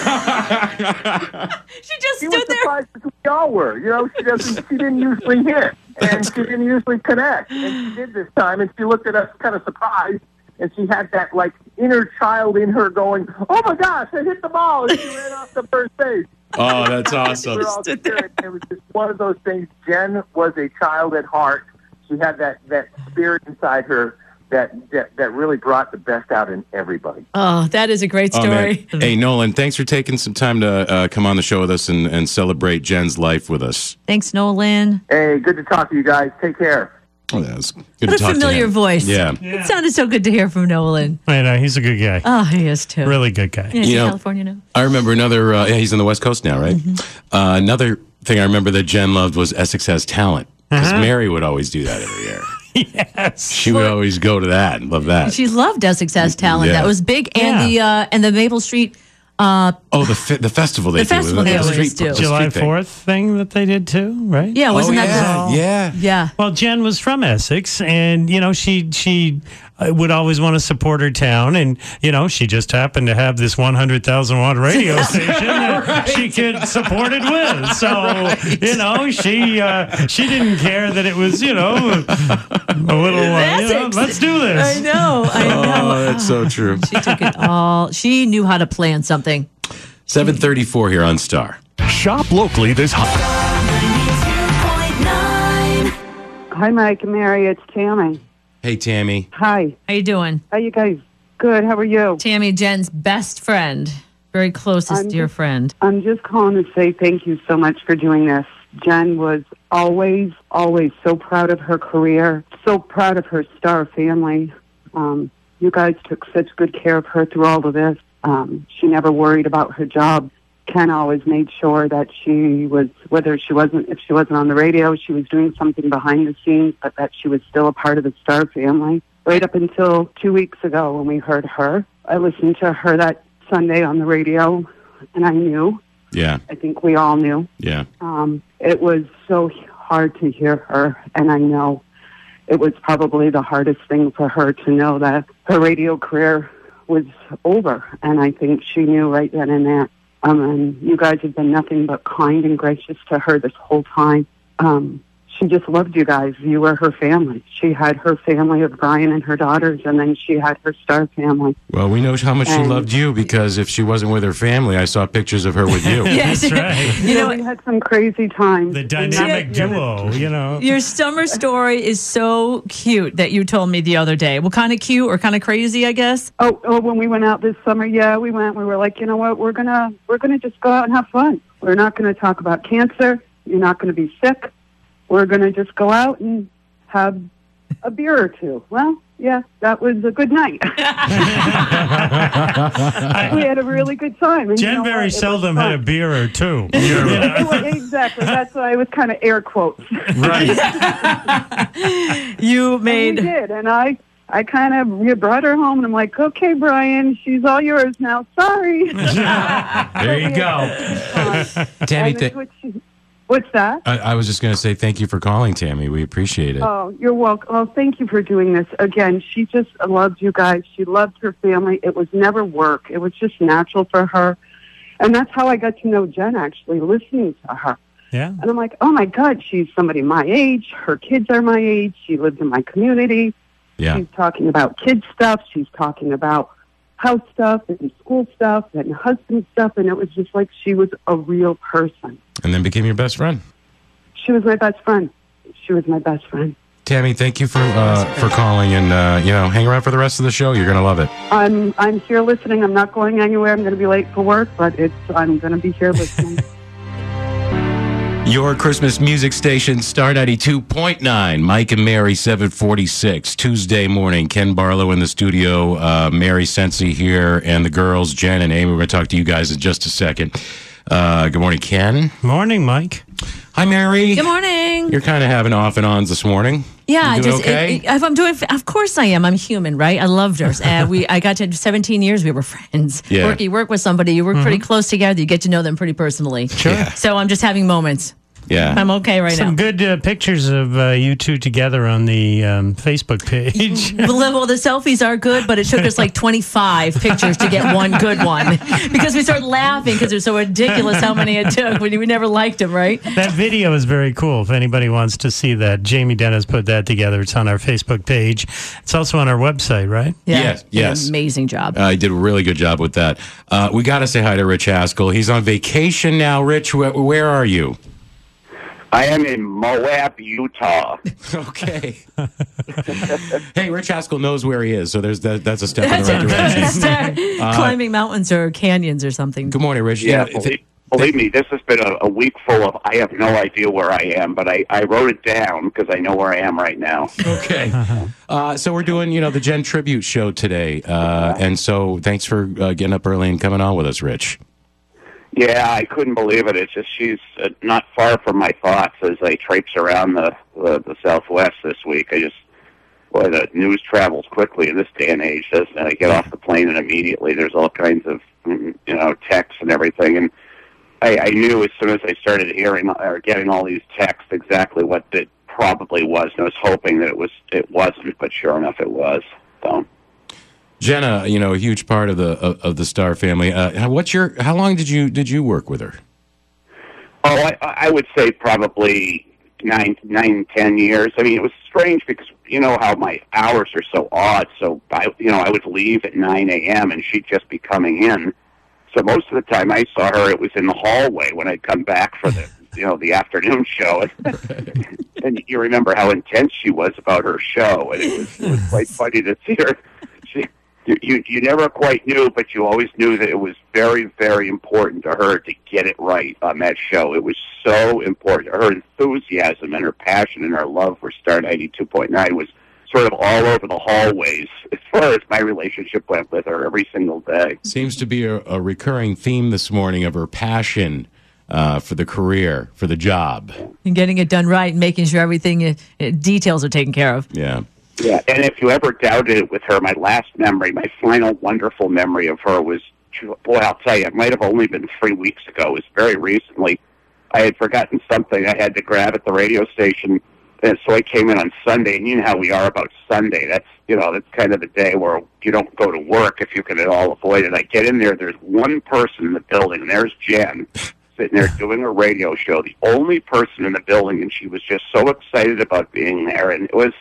She just stood there. Surprised as we all were. She didn't usually hit, and she didn't usually connect. And she did this time, and she looked at us kind of surprised, and she had that, inner child in her going, oh, my gosh, I hit the ball, and she ran off the first base. Oh, that's awesome. We were all scared. It was just one of those things. Jen was a child at heart. She had that spirit inside her that really brought the best out in everybody. Oh, that is a great story. Oh, hey, Nolan, thanks for taking some time to come on the show with us and celebrate Jen's life with us. Thanks, Nolan. Hey, good to talk to you guys. Take care. Oh, that was good What to a talk to familiar him. voice. Yeah. It sounded so good to hear from Nolan. I know, he's a good guy. Oh, he is too. Really good guy. Yeah, he's in California now. I remember another, he's on the West Coast now, right? Another thing I remember that Jen loved was Essex Has Talent. Because Mary would always do that every year. Yes. She would always go to that and love that. She loved Essex Has Talent. Yeah. That was big. And the Maple Street. The festival they The festival they always do. July 4th thing that they did too, right? Yeah, wasn't that Yeah. Well, Jen was from Essex, and she would always want to support her town, and she just happened to have this 100,000 watt radio station that she could support it with. So she didn't care that it was a little let's do this. I know. Oh, that's so true. She took it all. She knew how to plan something. 7:34 here on Star. Shop locally this Hi, Mike and Mary. It's Tammy. Hey, Tammy. Hi. How you doing? How you guys? Good. How are you? Tammy, Jen's best friend. very closest dear friend. I'm just calling to say thank you so much for doing this. Jen was always, always so proud of her career, so proud of her star family. You guys took such good care of her through all of this. She never worried about her job. Ken always made sure that she was, if she wasn't on the radio, she was doing something behind the scenes, but that she was still a part of the star family. Right up until 2 weeks ago when we heard her, I listened to her that Sunday on the radio, and I knew. Yeah. I think we all knew. Yeah. It was so hard to hear her, and I know it was probably the hardest thing for her to know that her radio career was over, and I think she knew right then and there. And you guys have been nothing but kind and gracious to her this whole time. She just loved you guys. You were her family. She had her family of Brian and her daughters, and then she had her star family. Well, we know how much she loved you, because if she wasn't with her family, I saw pictures of her with you. Yes, That's right. You know, we had some crazy times. The dynamic duo, you know. Your summer story is so cute that you told me the other day. Well, kind of cute or kind of crazy, I guess. Oh, when we went out this summer, yeah, we went. We were like, you know what? We're gonna just go out and have fun. We're not gonna talk about cancer. You're not gonna be sick. We're going to just go out and have a beer or two. Well, yeah, that was a good night. We had a really good time. And Jen very seldom had a beer or two. Exactly. That's why I was kind of air quotes. Right. You made... And we did, and I kind of brought her home, and I'm like, okay, Brian, she's all yours now. Sorry. There you go. Tammy, what's that? I was just going to say thank you for calling, Tammy. We appreciate it. Oh, you're welcome. Well, thank you for doing this. Again, she just loved you guys. She loved her family. It was never work. It was just natural for her. And that's how I got to know Jen, actually, listening to her. Yeah. And I'm like, oh, my God, she's somebody my age. Her kids are my age. She lives in my community. Yeah. She's talking about kid stuff. She's talking about house stuff and school stuff and husband stuff. And it was just like she was a real person. And then became your best friend. She was my best friend. She was my best friend. Tammy, thank you for calling, and hang around for the rest of the show. You're going to love it. I'm here listening. I'm not going anywhere. I'm going to be late for work, but I'm going to be here listening. Your Christmas music station, Star 92.9, Mike and Mary, 746. Tuesday morning, Ken Barlow in the studio, Mary Sensi here, and the girls, Jen and Amy. We're going to talk to you guys in just a second. Good morning, Ken. Morning, Mike. Hi, Mary. Good morning. You're kind of having off and ons this morning. Yeah, you doing okay? I'm doing. Of course, I am. I'm human, right? I loved her. I got to 17 years. We were friends. Yeah. You work with somebody. You work pretty close together. You get to know them pretty personally. Sure. Yeah. So I'm just having moments. Yeah. I'm okay right now. Some good pictures of you two together on the Facebook page. Well, the selfies are good, but it took us like 25 pictures to get one good one because we started laughing because it was so ridiculous how many it took. We never liked them, right? That video is very cool. If anybody wants to see that, Jamie Dennis put that together. It's on our Facebook page. It's also on our website, right? Yeah. Yes. Amazing job. He did a really good job with that. We got to say hi to Rich Haskell. He's on vacation now. Rich, where are you? I am in Moab, Utah. Okay. Hey, Rich Haskell knows where he is, so that's a step in the right direction. Climbing mountains or canyons or something. Good morning, Rich. Yeah, believe me, this has been a week full of I have no idea where I am, but I wrote it down because I know where I am right now. Okay. So we're doing, the Jen Tribute Show today, and so thanks for getting up early and coming on with us, Rich. Yeah, I couldn't believe it. It's just she's not far from my thoughts as I traipse around the Southwest this week. The news travels quickly in this day and age, doesn't it? I get off the plane and immediately there's all kinds of, texts and everything. And I knew as soon as I started hearing or getting all these texts exactly what it probably was. And I was hoping that it wasn't, but sure enough it was. So. Jenna, a huge part of the Star family. How long did you work with her? Oh, I would say probably 10 years. I mean, it was strange because you know how my hours are so odd. So I would leave at 9 a.m. and she'd just be coming in. So most of the time I saw her, it was in the hallway when I'd come back for the afternoon show. And you remember how intense she was about her show, and it was quite funny to see her. you never quite knew, but you always knew that it was very, very important to her to get it right on that show. It was so important. Her enthusiasm and her passion and her love for Star 92.9 was sort of all over the hallways as far as my relationship went with her every single day. Seems to be a recurring theme this morning of her passion for the career, for the job. And getting it done right and making sure everything, details are taken care of. Yeah. Yeah, and if you ever doubted it with her, my last memory, my final wonderful memory of her was, boy, I'll tell you, it might have only been 3 weeks ago. It was very recently. I had forgotten something I had to grab at the radio station, and so I came in on Sunday, and you know how we are about Sunday. That's kind of the day where you don't go to work if you can at all avoid it. I get in there, there's one person in the building, and there's Jen sitting there doing a radio show, the only person in the building, and she was just so excited about being there, and it was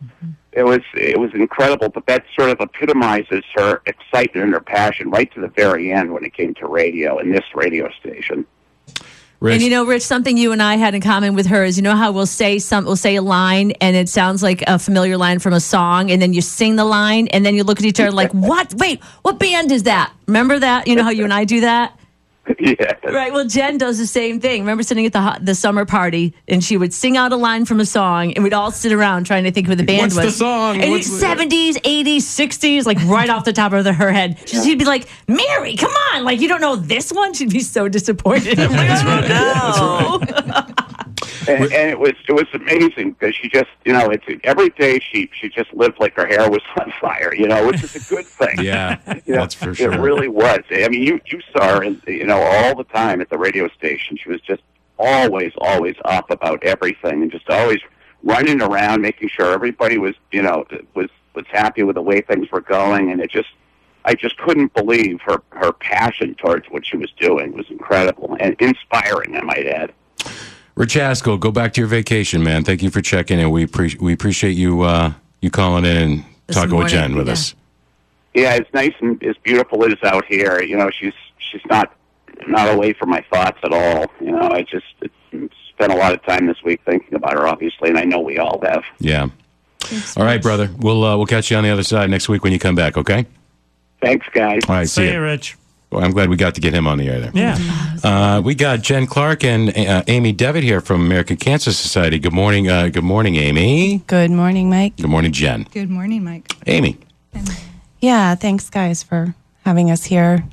incredible, but that sort of epitomizes her excitement and her passion right to the very end when it came to radio and this radio station. Rich. And Rich, something you and I had in common with her is, how we'll say a line and it sounds like a familiar line from a song, and then you sing the line, and then you look at each other like, what? Wait, what band is that? Remember that? You know how you and I do that? Yeah. Right. Well, Jen does the same thing. Remember sitting at the summer party, and she would sing out a line from a song, and we'd all sit around trying to think who the band was. What's the song? And it's 70s, 80s, 60s, like right off the top of her head. She'd be like, Mary, come on. Like, you don't know this one? She'd be so disappointed. I'm like, I don't know. And it was amazing because she just, every day she just lived like her hair was on fire, which is a good thing. Yeah, that's for sure. It really was. I mean, you saw her, all the time at the radio station. She was just always up about everything and just always running around, making sure everybody was, was happy with the way things were going. And I just couldn't believe her passion towards what she was doing. It was incredible and inspiring, I might add. Rich Haskell, go back to your vacation, man. Thank you for checking in. We appreciate you you calling in and talking with Jen with us. Yeah, it's nice and as beautiful as out here. She's not away from my thoughts at all. I just spent a lot of time this week thinking about her, obviously, and I know we all have. Yeah. Thanks, all right, brother. We'll catch you on the other side next week when you come back. Okay. Thanks, guys. All right. See you, Rich. Well, I'm glad we got to get him on the air there. Yeah. We got Jen Clark and Amy Devitt here from American Cancer Society. Good morning. Good morning, Amy. Good morning, Mike. Good morning, Jen. Good morning, Mike. Amy. Yeah, thanks, guys, for having us here.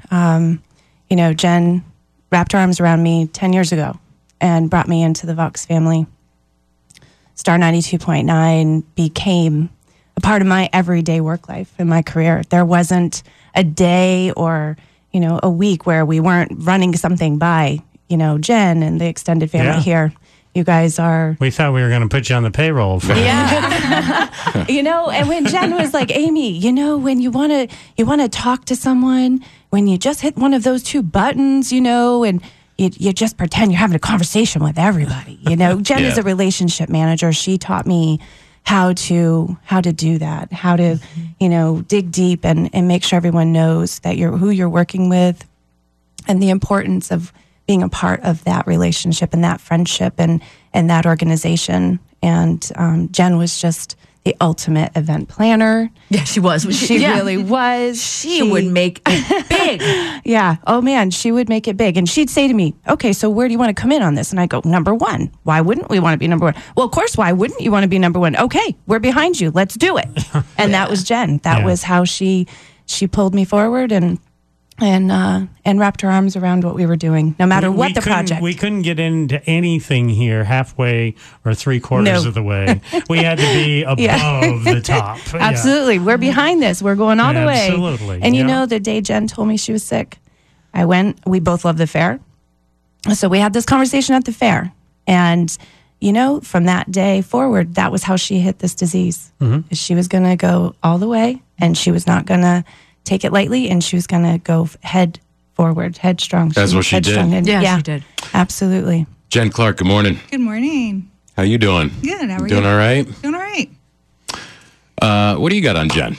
Jen wrapped her arms around me 10 years ago and brought me into the Vox family. Star 92.9 became a part of my everyday work life and my career. There wasn't a day or a week where we weren't running something by, Jen and the extended family here. You guys are... We thought we were going to put you on the payroll. Yeah. And when Jen was like, Amy, when you want to talk to someone, when you just hit one of those two buttons, and you just pretend you're having a conversation with everybody. Jen is a relationship manager. She taught me how to do that, how to, dig deep and make sure everyone knows that who you're working with and the importance of being a part of that relationship and that friendship and that organization. And Jen was just the ultimate event planner. Yeah, she was. She really was. She would make it big. Yeah. Oh, man, she would make it big. And she'd say to me, okay, so where do you want to come in on this? And I go, number one. Why wouldn't we want to be number one? Well, of course, why wouldn't you want to be number one? Okay, we're behind you. Let's do it. And that was Jen. That was how she pulled me forward and wrapped her arms around what we were doing, no matter what the project. We couldn't get into anything here halfway or 3/4 of the way. We had to be above the top. Absolutely. Yeah. We're behind this. We're going all the way. Absolutely. And the day Jen told me she was sick, I went. We both love the fair. So we had this conversation at the fair. And, from that day forward, that was how she hit this disease. Mm-hmm. She was going to go all the way, and she was not going to take it lightly, and she was going to go head forward, headstrong. That's what she did. And, she did. Absolutely. Jen Clark, good morning. Good morning. How you doing? Good. How are you? Doing all right? Doing all right. What do you got on Jen?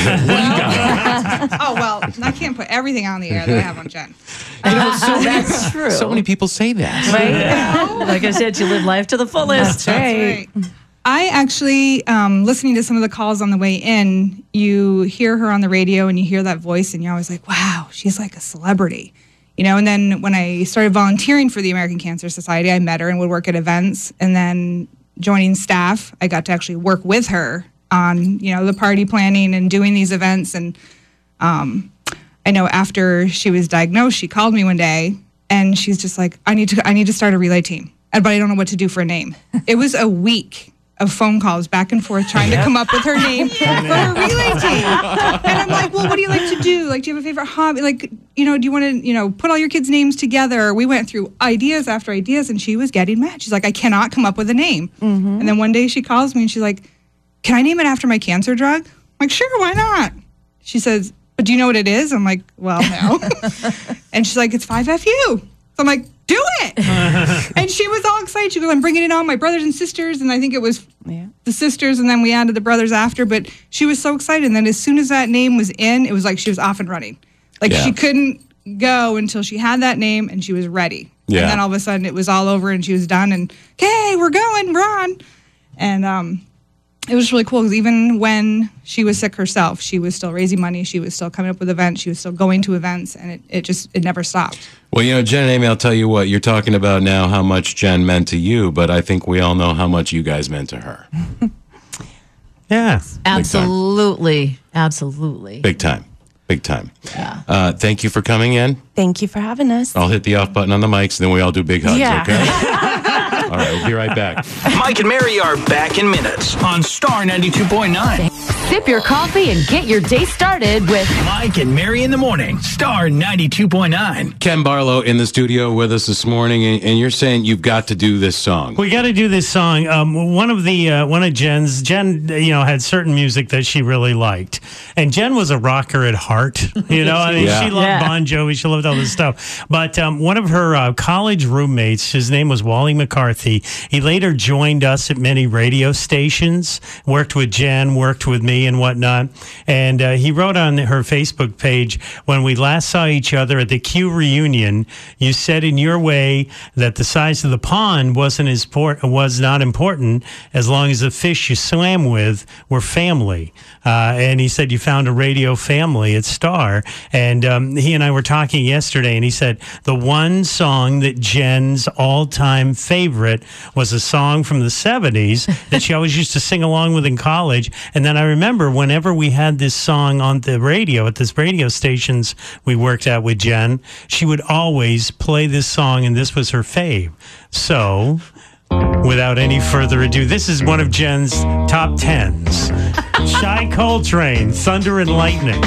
Oh, well, I can't put everything on the air that I have on Jen. That's true. So many people say that. Right? Like I said, you live life to the fullest. That's right. I actually, listening to some of the calls on the way in, you hear her on the radio and you hear that voice and you're always like, wow, she's like a celebrity. You know, and then when I started volunteering for the American Cancer Society, I met her and would work at events. And then joining staff, I got to actually work with her on, you know, the party planning and doing these events. And I know after she was diagnosed, she called me one day and she's just like, I need to start a relay team, but I don't know what to do for a name. It was a week of phone calls back and forth trying to come up with her name for a relay team. And I'm like, well, what do you like to do? Like, do you have a favorite hobby? Like, you know, do you want to, you know, put all your kids' names together? We went through ideas after ideas and she was getting mad. She's like, I cannot come up with a name. Mm-hmm. And then one day she calls me and she's like, can I name it after my cancer drug? I'm like, sure, why not? She says, but do you know what it is? I'm like, well, no. And she's like, it's 5FU. So I'm like, do it. And she was all excited. She goes, I'm bringing it on my brothers and sisters. And I think it was the sisters. And then we added the brothers after. But she was so excited. And then as soon as that name was in, it was like she was off and running. Like she couldn't go until she had that name and she was ready. Yeah. And then all of a sudden it was all over and she was done. And, okay, we're going, we're on. And it was really cool because even when she was sick herself, she was still raising money. She was still coming up with events. She was still going to events, and it never stopped. Well, you know, Jen and Amy, I'll tell you what, you're talking about now how much Jen meant to you, but I think we all know how much you guys meant to her. Yeah. Absolutely. Absolutely. Big time. Big time. Yeah. Thank you for coming in. Thank you for having us. I'll hit the off button on the mics, and then we all do big hugs, okay? All right, we'll be right back. Mike and Mary are back in minutes on Star 92.9. Sip your coffee and get your day started with Mike and Mary in the morning. Star 92.9. Ken Barlow in the studio with us this morning, and you're saying you've got to do this song. We got to do this song. One of Jen's, you know, had certain music that she really liked, and Jen was a rocker at heart. You know, I mean, she loved Bon Jovi, she loved all this stuff. But one of her college roommates, his name was Wally McCarthy. He later joined us at many radio stations, worked with Jen, worked with me and whatnot. And he wrote on her Facebook page, when we last saw each other at the Q reunion, you said in your way that the size of the pond was not important as long as the fish you swam with were family. And he said you found a radio family at Star. And he and I were talking yesterday, and he said the one song that Jen's all-time favorite was a song from the 70s that she always used to sing along with in college. And then I remember whenever we had this song on the radio at this radio stations we worked at with Jen, she would always play this song, and this was her fave. So without any further ado, this is one of Jen's top 10s. Shy Coltrane, Thunder and Lightning.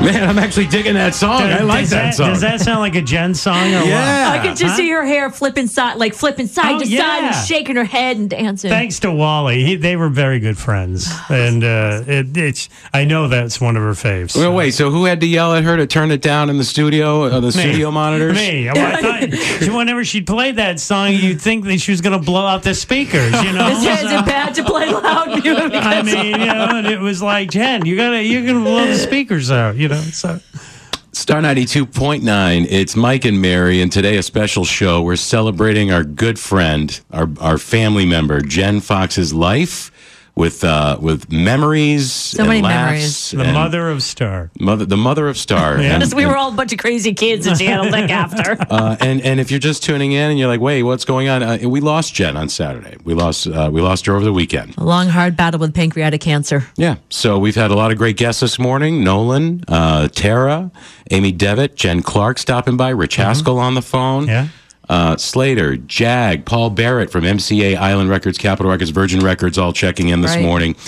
Man, I'm actually digging that song. I like that song. Does that sound like a Jen song or Yeah. what? I could just see her hair flipping side to side and shaking her head and dancing. Thanks to Wally. They were very good friends. And I know that's one of her faves. Well, wait, so who had to yell at her to turn it down in the studio, studio monitors? Me. Well, I thought whenever she'd play that song, you'd think that she was going to blow out the speakers, you know? Is it bad to play loud music? I mean, and it was like, Jen, you're gonna blow the speakers out, you know. So Star 92.9, it's Mike and Mary, and today a special show. We're celebrating our good friend, our family member, Jen Fox's life with memories, many and laughs, memories. the mother of Star. The mother of Star. Because we were all a bunch of crazy kids that she had to look after. And if you're just tuning in and you're like, wait, what's going on? We lost Jen on Saturday. We lost her over the weekend. A long, hard battle with pancreatic cancer. Yeah. So we've had a lot of great guests this morning. Nolan, Tara, Amy Devitt, Jen Clark stopping by, Rich Haskell on the phone. Yeah. Slater, Jag, Paul Barrett from MCA, Island Records, Capitol Records, Virgin Records, all checking in this morning.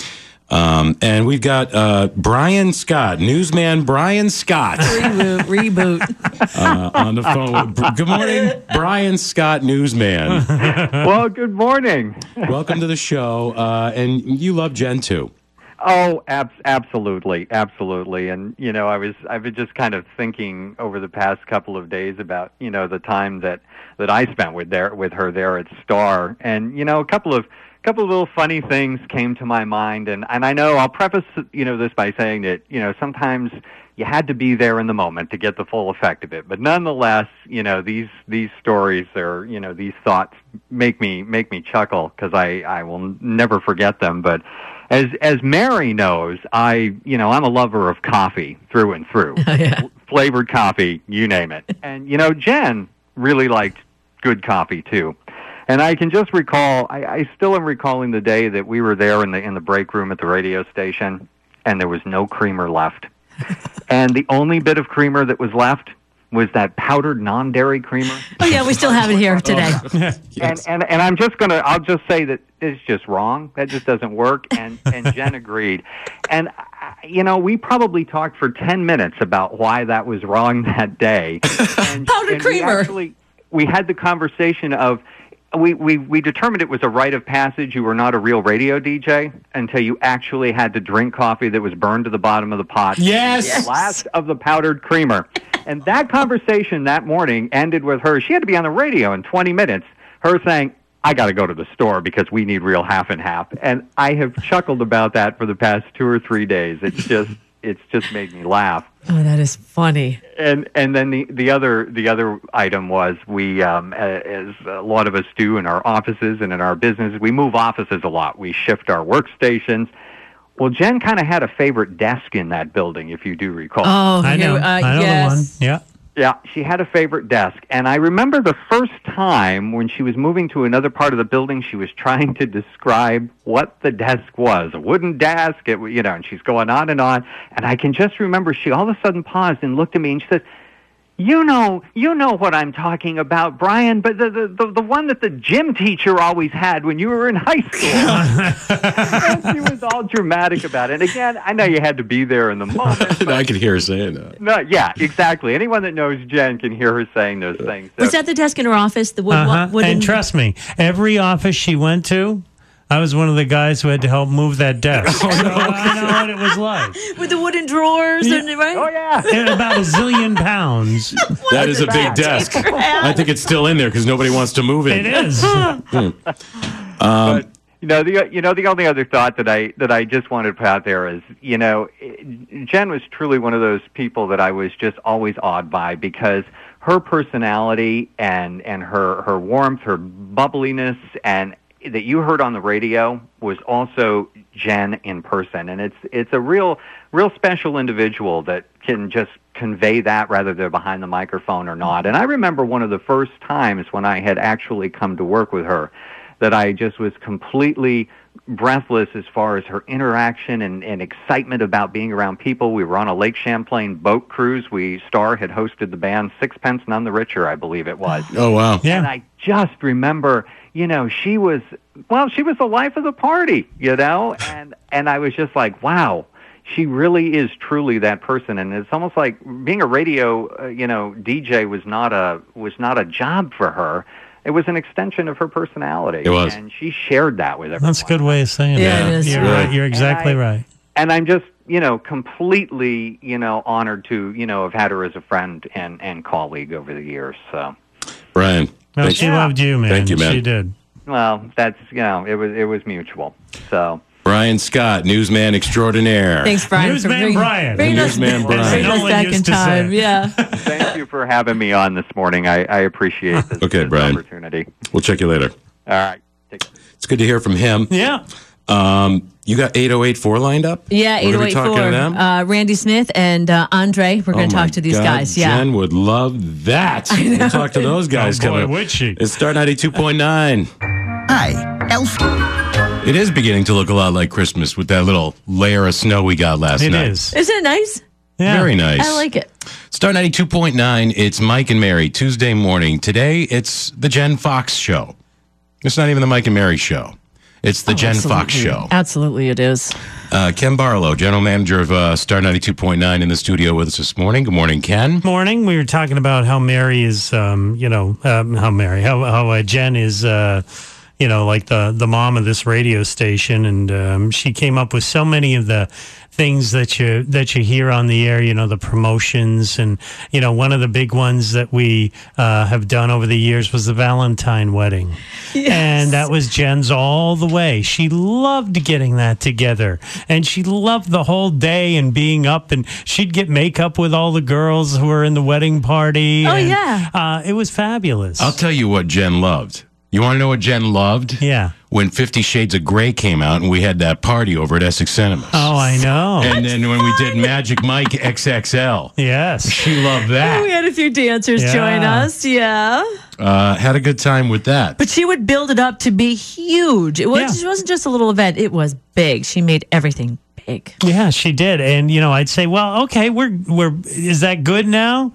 And we've got Brian Scott, newsman Brian Scott. Reboot. On the phone. Good morning, Brian Scott, newsman. Well, good morning. Welcome to the show. And you love Jen, too. Oh, absolutely. And, I've been just kind of thinking over the past couple of days about, the time that I spent with her there at Star. And, a couple of little funny things came to my mind. And I know I'll preface, this by saying that, sometimes you had to be there in the moment to get the full effect of it. But nonetheless, these stories or, these thoughts make me chuckle because I will never forget them. But as Mary knows, I'm a lover of coffee through and through. Flavored coffee, you name it. And, Jen really liked good coffee too. And I can just recall, I still am recalling the day that we were there in the break room at the radio station, and there was no creamer left. And the only bit of creamer that was left was that powdered non-dairy creamer. Oh yeah, we still have it here today. Yes. And I'll just say that it's just wrong. That just doesn't work. And Jen agreed. And we probably talked for 10 minutes about why that was wrong that day. Powdered creamer. We had the conversation of. We determined it was a rite of passage. You were not a real radio DJ until you actually had to drink coffee that was burned to the bottom of the pot. Yes. Last of the powdered creamer. And that conversation that morning ended with her. She had to be on the radio in 20 minutes. Her saying, I got to go to the store because we need real half and half. And I have chuckled about that for the past 2 or 3 days. It's just made me laugh. Oh, that is funny. And then the other item was we, as a lot of us do in our offices and in our business, we move offices a lot. We shift our workstations. Well, Jen kind of had a favorite desk in that building, if you do recall. Oh, I know. I know yes. the one. Yeah. Yeah, she had a favorite desk. And I remember the first time when she was moving to another part of the building, she was trying to describe what the desk was. A wooden desk, and she's going on. And I can just remember she all of a sudden paused and looked at me and she said, You know what I'm talking about, Brian, but the one that the gym teacher always had when you were in high school. And she was all dramatic about it. And again, I know you had to be there in the moment. I could hear her saying that. No, yeah, exactly. Anyone that knows Jen can hear her saying those things. Was that the desk in her office? The wooden. And trust me, every office she went to, I was one of the guys who had to help move that desk. So I know what it was like. With the wooden drawers, right? Oh, yeah. And about 1 zillion pounds. That is a big desk. I think it's still in there because nobody wants to move it. It is. But, the only other thought that I just wanted to put out there is, Jen was truly one of those people that I was just always awed by because her personality and her warmth, her bubbliness, and that you heard on the radio was also Jen in person. And it's a real special individual that can just convey that rather they're behind the microphone or not. And I remember one of the first times when I had actually come to work with her that I just was completely breathless as far as her interaction and excitement about being around people. We were on a Lake Champlain boat cruise. Star had hosted the band Sixpence None the Richer, I believe it was. Oh, wow. Yeah. And I just remember, she was the life of the party, and I was just like, wow, she really is truly that person, and it's almost like being a radio, DJ was not a job for her. It was an extension of her personality. It was, and she shared that with everyone. That's a good way of saying it. Yeah, it is. You're right. You're exactly right. And I'm just, completely, honored to, have had her as a friend and colleague over the years. So, Brian, well, she loved you, man. Thank you, man. She did. Well, that's it was mutual. So. Brian Scott, newsman extraordinaire. Thanks, Brian. Newsman Brian. Newsman Brian. Bring us back in time. Yeah. Thank you for having me on this morning. I appreciate this, okay, this Brian. opportunity. We'll check you later. All right. It's good to hear from him. Yeah. You got 8084 lined up? Yeah, We're gonna be talking to 8084. them? Randy Smith and Andre. We're going to talk to these guys. Yeah. Jen would love that. We'll talk to those guys coming up. Would she? It's Star 92.9. Hi, Elf. It is beginning to look a lot like Christmas with that little layer of snow we got last night. It is. Isn't it nice? Yeah. Very nice. I like it. Star 92.9, it's Mike and Mary, Tuesday morning. Today, it's the Jen Fox Show. It's not even the Mike and Mary Show. It's the Jen Fox Show. Absolutely, it is. Ken Barlow, general manager of Star 92.9 in the studio with us this morning. Good morning, Ken. Morning. We were talking about how Mary is, how Jen is, like the mom of this radio station, and she came up with so many of the things that you hear on the air, the promotions, and one of the big ones that we have done over the years was the Valentine wedding. Yes. And that was Jen's all the way. She loved getting that together, and she loved the whole day and being up, and she'd get makeup with all the girls who were in the wedding party. Oh, and, yeah. it was fabulous. I'll tell you what Jen loved. You want to know what Jen loved? Yeah. When 50 Shades of Grey came out and we had that party over at Essex Cinemas. Oh, I know. And then when we did Magic Mike XXL. Yes. She loved that. We had a few dancers join us. Yeah. Had a good time with that. But she would build it up to be huge. It wasn't just a little event. It was big. She made everything big. Yeah, she did. And, I'd say, well, okay, we're is that good now?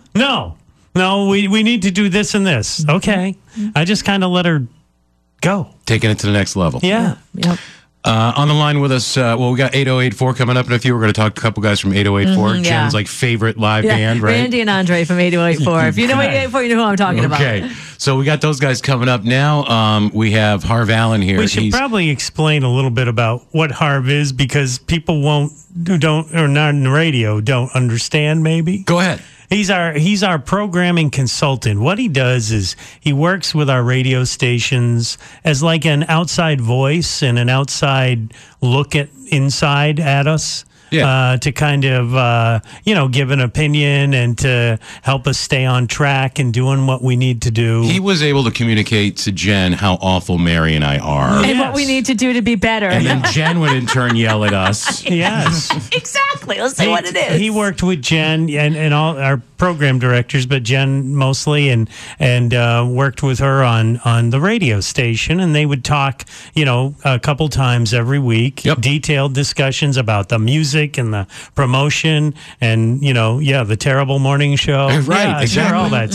No, we need to do this and this. Okay. I just kind of let her go. Taking it to the next level. Yeah. Yep. On the line with us, we got 8084 coming up in a few. We're going to talk to a couple guys from 8084. Jen's favorite live band, right? Randy and Andre from 8084. If you know 8084, you know who I'm talking about. Okay. So we got those guys coming up now. We have Harv Allen here. We should probably explain a little bit about what Harv is, because people not in the radio don't understand maybe. Go ahead. He's our programming consultant. What he does is he works with our radio stations as like an outside voice and an outside look inside at us. Yeah. To kind of, give an opinion and to help us stay on track and doing what we need to do. He was able to communicate to Jen how awful Mary and I are. And what we need to do to be better. And then Jen would in turn yell at us. Yes. Exactly. Let's say what it is. He worked with Jen and all our program directors, but Jen mostly, and worked with her on the radio station. And they would talk, a couple times every week, detailed discussions about the music and the promotion and, the terrible morning show. Right, yeah, exactly. Sure, all that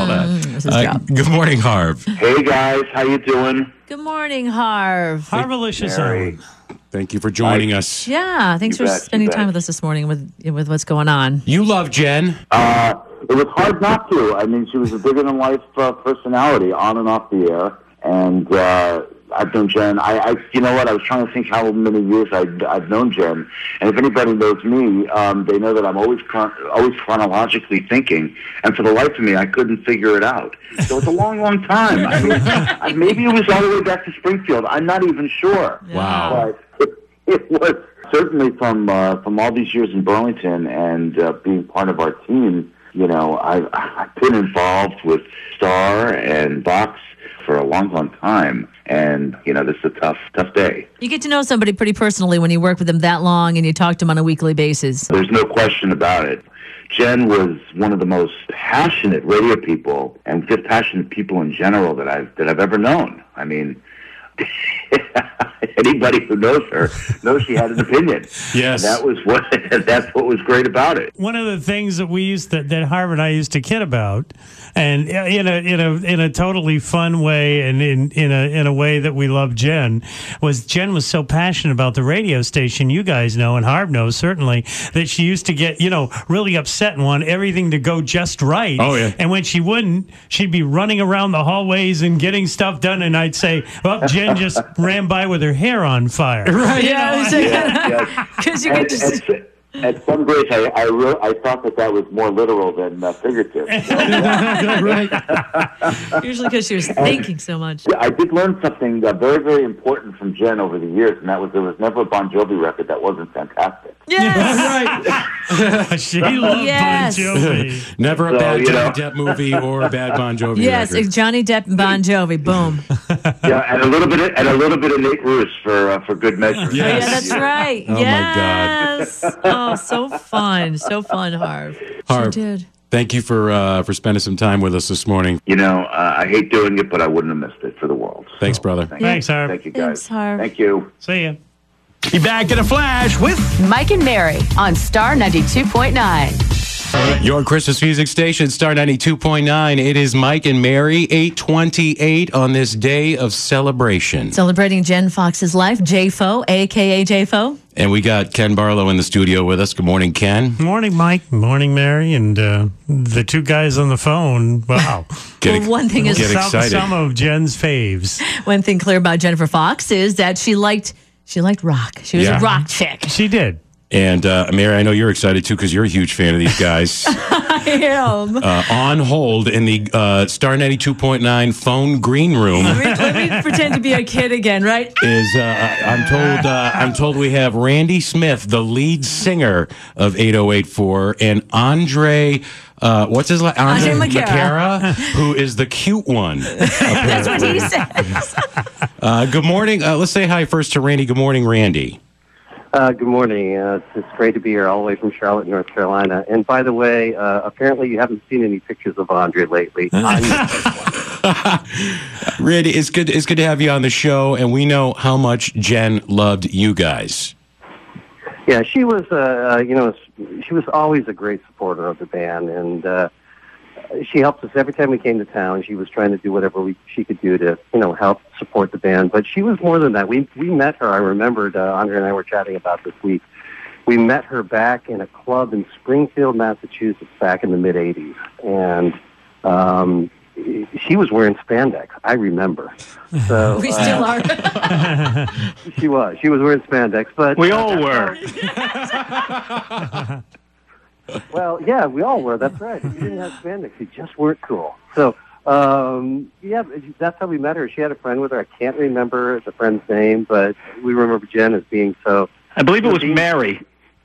stuff. Good morning, Harv. Hey, guys. How you doing? Good morning, Harv. Harvalicious. Thank you for joining us. Yeah, thanks for spending time with us this morning with what's going on. You love Jen. It was hard not to. I mean, she was a bigger-than-life personality on and off the air, and I've known Jen. You know what? I was trying to think how many years I've known Jen, and if anybody knows me, they know that I'm always chronologically thinking, and for the life of me, I couldn't figure it out. So it's a long, long time. I mean, maybe it was all the way back to Springfield. I'm not even sure. Wow. But it was certainly from all these years in Burlington and being part of our team. I've been involved with Star and Vox for a long, long time. And, this is a tough day. You get to know somebody pretty personally when you work with them that long and you talk to them on a weekly basis. There's no question about it. Jen was one of the most passionate radio people and just passionate people in general that I've ever known. I mean, anybody who knows her knows she had an opinion. Yes, and that's what was great about it. One of the things that we used to, that Harv and I used to kid about, and in a totally fun way, and in a way that we love Jen, was Jen was so passionate about the radio station. You guys know, and Harv knows certainly, that she used to get really upset and want everything to go just right. Oh yeah. And when she wouldn't, she'd be running around the hallways and getting stuff done. And I'd say, "Well, Jen just ran by with her hair on fire." Right. Because you get to. At some grades, I thought that was more literal than figurative. Right. Usually because she was thinking so much. I did learn something very, very important from Jen over the years, and that was there was never a Bon Jovi record that wasn't fantastic. Yes. Right. She loved Bon Jovi. Never a bad Johnny Depp movie or a bad Bon Jovi yes, record. Johnny Depp and Bon Jovi. Boom. Yeah, and a little bit of Nate Ruess for good measure. Yes. Yeah, that's right. Oh yes. my God. Oh, so fun, Harv. Harv, She did. Thank you for spending some time with us this morning. I hate doing it, but I wouldn't have missed it for the world. Thanks, brother. Thanks, Harv. Thank you, guys. Thanks, Harv. Thank you. See ya. Be back in a flash with Mike and Mary on Star 92.9. Your Christmas music station, Star 92.9. It is Mike and Mary, 8:28 on this day of celebration. Celebrating Jen Fox's life, JFO, a.k.a. JFO. And we got Ken Barlow in the studio with us. Good morning, Ken. Morning, Mike. Morning, Mary. And the two guys on the phone, wow. One thing is some of Jen's faves. One thing clear about Jennifer Fox is that she liked rock. She was a rock chick. She did. And Mary, I know you're excited too because you're a huge fan of these guys. I am. On hold in the Star 92.9 phone green room. Let me pretend to be a kid again, right? I'm told we have Randy Smith, the lead singer of 8084, and Andre. What's his last? Andre Macara, who is the cute one. That's what he says. Good morning. Let's say hi first to Randy. Good morning, Randy. Good morning. It's great to be here all the way from Charlotte, North Carolina. And by the way, apparently you haven't seen any pictures of Andre lately. Randy, it's good to have you on the show, and we know how much Jen loved you guys. Yeah, she was, she was always a great supporter of the band, and she helped us every time we came to town. She was trying to do whatever she could do to, help support the band. But she was more than that. We met her. I remembered Andre and I were chatting about this week. We met her back in a club in Springfield, Massachusetts, back in the mid '80s, and she was wearing spandex. I remember. So we still are. She was wearing spandex, but we all were. Well, yeah, we all were. That's right. If you didn't have spandex, you just weren't cool. So, yeah, that's how we met her. She had a friend with her. I can't remember the friend's name, but we remember Jen as being so. I believe it was Mary.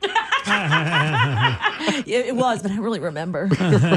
It was, but I really remember.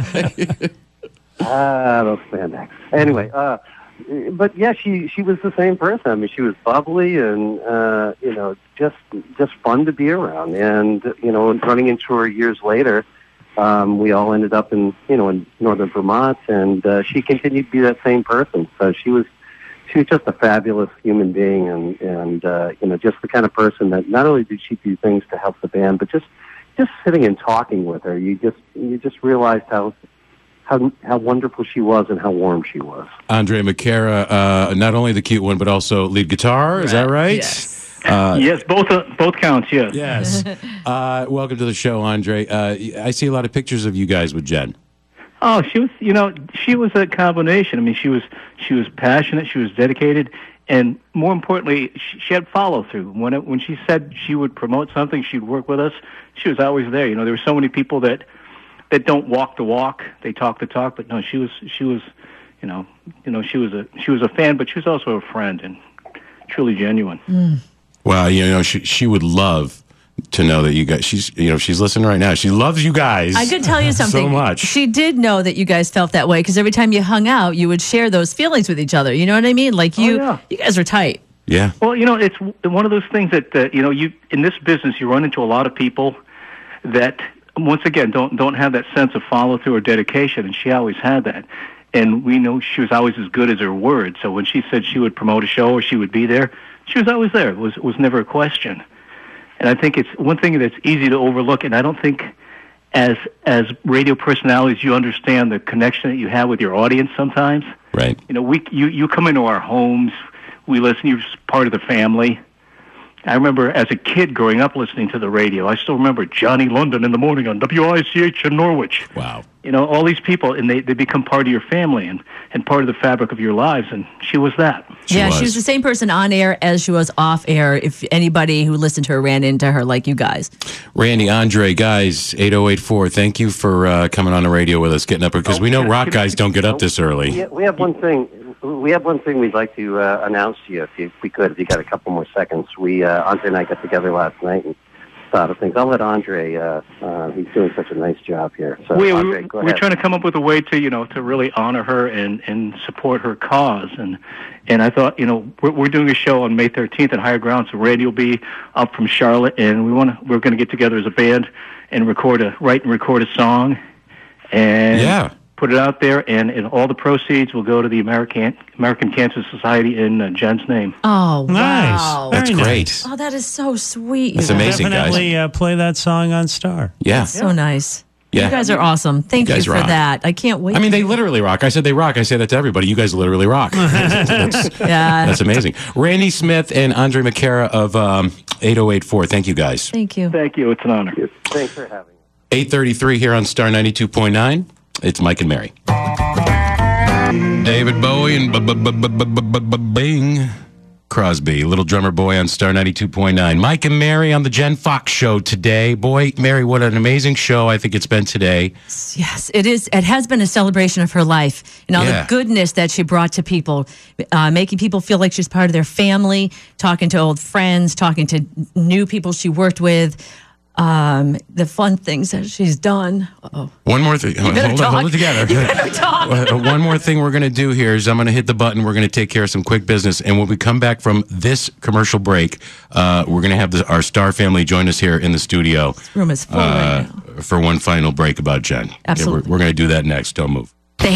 Those spandex. Anyway, but yeah, she was the same person. I mean, she was bubbly and just fun to be around. And running into her years later, we all ended up in northern Vermont, and she continued to be that same person. So she was just a fabulous human being, and just the kind of person that not only did she do things to help the band, but just sitting and talking with her, you just realized how wonderful she was and how warm she was. Andre Macara, not only the cute one, but also lead guitar. Is that right? Yes. Yes, both counts. Yes. Yes. Welcome to the show, Andre. I see a lot of pictures of you guys with Jen. Oh, she was a combination. I mean, she was passionate, she was dedicated, and more importantly, she had follow through. When she said she would promote something, she'd work with us. She was always there. There were so many people that don't walk the walk, they talk the talk. But no, she was a fan, but she was also a friend and truly genuine. Mm. Well, she would love to know that you guys. She's listening right now. She loves you guys. I could tell you something. So much. She did know that you guys felt that way because every time you hung out, you would share those feelings with each other. You know what I mean? Like you guys were tight. Yeah. Well, it's one of those things that you in this business you run into a lot of people that once again don't have that sense of follow through or dedication, and she always had that. and we know she was always as good as her word. So when she said she would promote a show or she would be there, she was always there. It was never a question. And I think it's one thing that's easy to overlook, and I don't think as radio personalities you understand the connection that you have with your audience sometimes. Right. You know, you come into our homes, we listen, you're part of the family. I remember as a kid growing up listening to the radio. I still remember Johnny London in the morning on WICH in Norwich. Wow. You know, all these people, and they become part of your family and part of the fabric of your lives, and she was that. She was the same person on air as she was off air, if anybody who listened to her ran into her like you guys. Randy, Andre, guys, 8084, thank you for coming on the radio with us, getting up, because we know rock guys don't get up this early. Yeah, we have one thing. We have one thing we'd like to announce to you, if we could, if you got a couple more seconds. Andre and I got together last night and thought of things. I'll let Andre. He's doing such a nice job here. So Andre, go ahead. We're trying to come up with a way to really honor her and support her cause. And I thought, we're doing a show on May 13th at Higher Ground, so Randy will be up from Charlotte, and we're going to get together as a band and write and record a song, and put it out there, and all the proceeds will go to the American Cancer Society in Jen's name. Oh, nice. Wow. That's great. Oh, that is so sweet. That's amazing, guys. Definitely play that song on Star. Yeah. That's so nice. Yeah. You guys are awesome. Thank you for rock. that. I can't wait. I mean, they literally rock. I said they rock. I say that to everybody. You guys literally rock. That's amazing. Randy Smith and Andre McCara of 8084. Thank you, guys. Thank you. Thank you. It's an honor. Thanks for having me. 8:33 here on Star 92.9. It's Mike and Mary. David Bowie and Bing Crosby, Little Drummer Boy on Star 92.9. Mike and Mary on the Jen Fox Show today. Boy, Mary, what an amazing show I think it's been today. Yes, it is. It has been a celebration of her life and all the goodness that she brought to people, making people feel like she's part of their family, talking to old friends, talking to new people she worked with. The fun things that she's done. Uh-oh. One more thing. Hold it together. You better talk. One more thing we're going to do here is I'm going to hit the button. We're going to take care of some quick business. And when we come back from this commercial break, we're going to have our Star family join us here in the studio. This room is full right now. For one final break about Jen. Absolutely. Yeah, we're going to do that next. Don't move.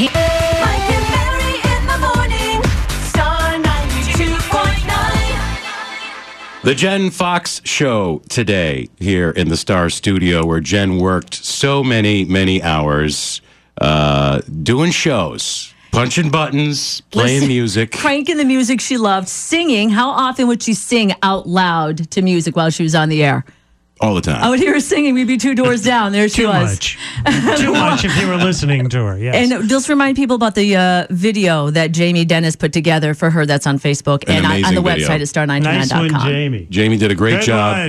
The Jen Fox Show today here in the Star Studio, where Jen worked so many hours doing shows, punching buttons, playing music. Cranking the music she loved, singing. How often would she sing out loud to music while she was on the air? All the time. I would hear her singing. We'd be 2 doors down. There she was. Too much if you were listening to her, yes. And just remind people about the video that Jamie Dennis put together for her that's on Facebook and on the website at star99.com. Nice one, Jamie. Jamie did a great job.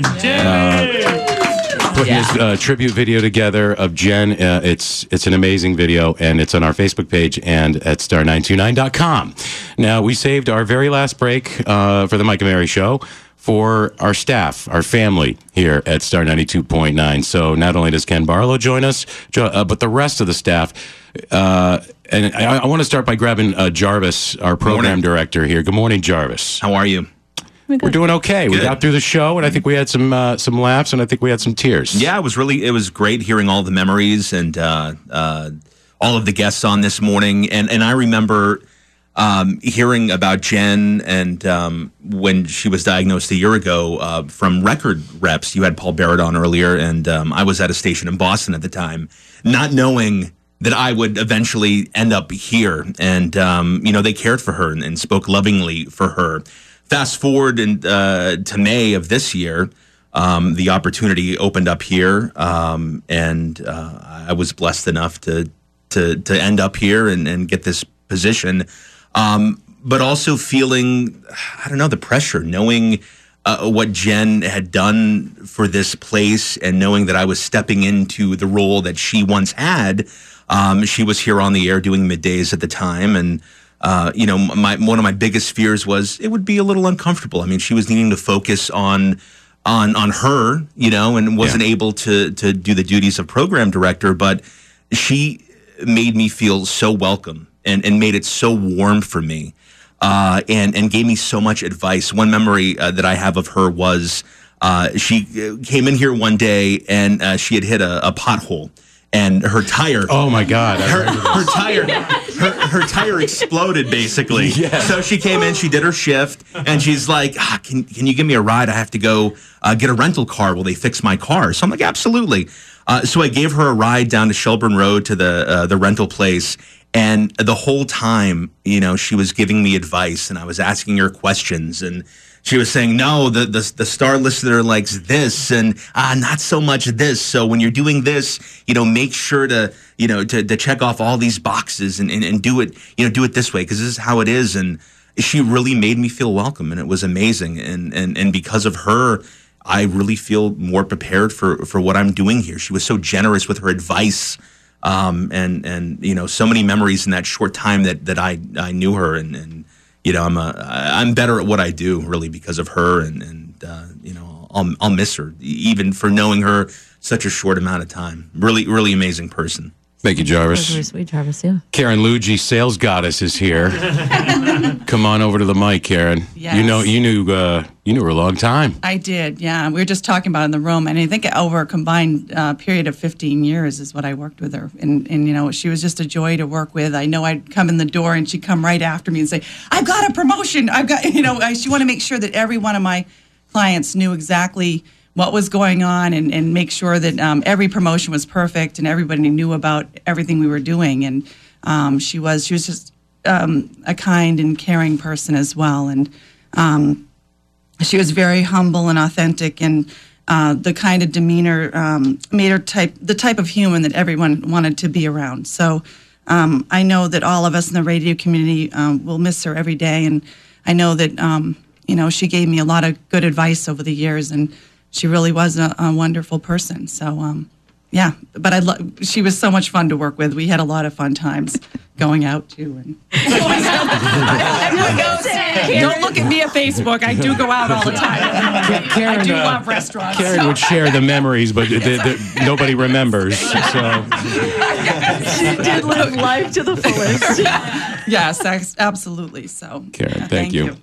Putting his tribute video together of Jen. It's an amazing video, and it's on our Facebook page and at star929.com. Now, we saved our very last break for the Mike and Mary Show for our staff, our family here at Star 92.9. So not only does Ken Barlow join us, but the rest of the staff. And I want to start by grabbing Jarvis, our program director here. Good morning, Jarvis. How are you? We're doing okay. Good. We got through the show, and I think we had some laughs, and I think we had some tears. Yeah, it was great hearing all the memories and all of the guests on this morning. And I remember hearing about Jen and when she was diagnosed a year ago from record reps. You had Paul Barrett on earlier, and I was at a station in Boston at the time, not knowing that I would eventually end up here. And, they cared for her and spoke lovingly for her. Fast forward to May of this year, the opportunity opened up here, and I was blessed enough to end up here and get this position. But also feeling, the pressure, knowing what Jen had done for this place and knowing that I was stepping into the role that she once had. She was here on the air doing middays at the time, and one of my biggest fears was it would be a little uncomfortable. I mean, she was needing to focus on her, and wasn't able to do the duties of program director, but she made me feel so welcome and made it so warm for me, and gave me so much advice. One memory that I have of her was she came in here one day and she had hit a pothole. and her tire. Oh my God! Her tire exploded basically. Yes. So she came in, she did her shift, and she's like, "Can you give me a ride? I have to go get a rental car while they fix my car." So I'm like, "Absolutely." So I gave her a ride down to Shelburne Road to the rental place. And the whole time, she was giving me advice, and I was asking her questions, and she was saying, "No, the star listener likes this, and not so much this. So when you're doing this, make sure to check off all these boxes and do it, do it this way because this is how it is." And she really made me feel welcome, and it was amazing. And because of her, I really feel more prepared for what I'm doing here. She was so generous with her advice. And so many memories in that short time that I knew her, and I'm better at what I do really because of her, and I'll miss her even for knowing her such a short amount of time. Really, really amazing person. Thank you, Jarvis. Very sweet, Jarvis. Yeah. Karen Luigi, sales goddess, is here. Come on over to the mic, Karen. Yes. You knew her a long time. I did, yeah. We were just talking about it in the room, and I think over a combined period of 15 years is what I worked with her. And she was just a joy to work with. I know I'd come in the door, and she'd come right after me and say, "I've got a promotion. I've got," she wanted to make sure that every one of my clients knew exactly what was going on and make sure that every promotion was perfect and everybody knew about everything we were doing. And she was just a kind and caring person as well. And she was very humble and authentic, and the kind of demeanor made her the type of human that everyone wanted to be around. So I know that all of us in the radio community will miss her every day. And I know that, she gave me a lot of good advice over the years, and she really was a wonderful person. So, yeah, but she was so much fun to work with. We had a lot of fun times going out too. And everyone goes, don't look at me at Facebook. I do go out all the time. Karen, I do love restaurants. Karen would share the memories, but nobody remembers. So she did live life to the fullest. Yes, absolutely. So, Karen, thank you.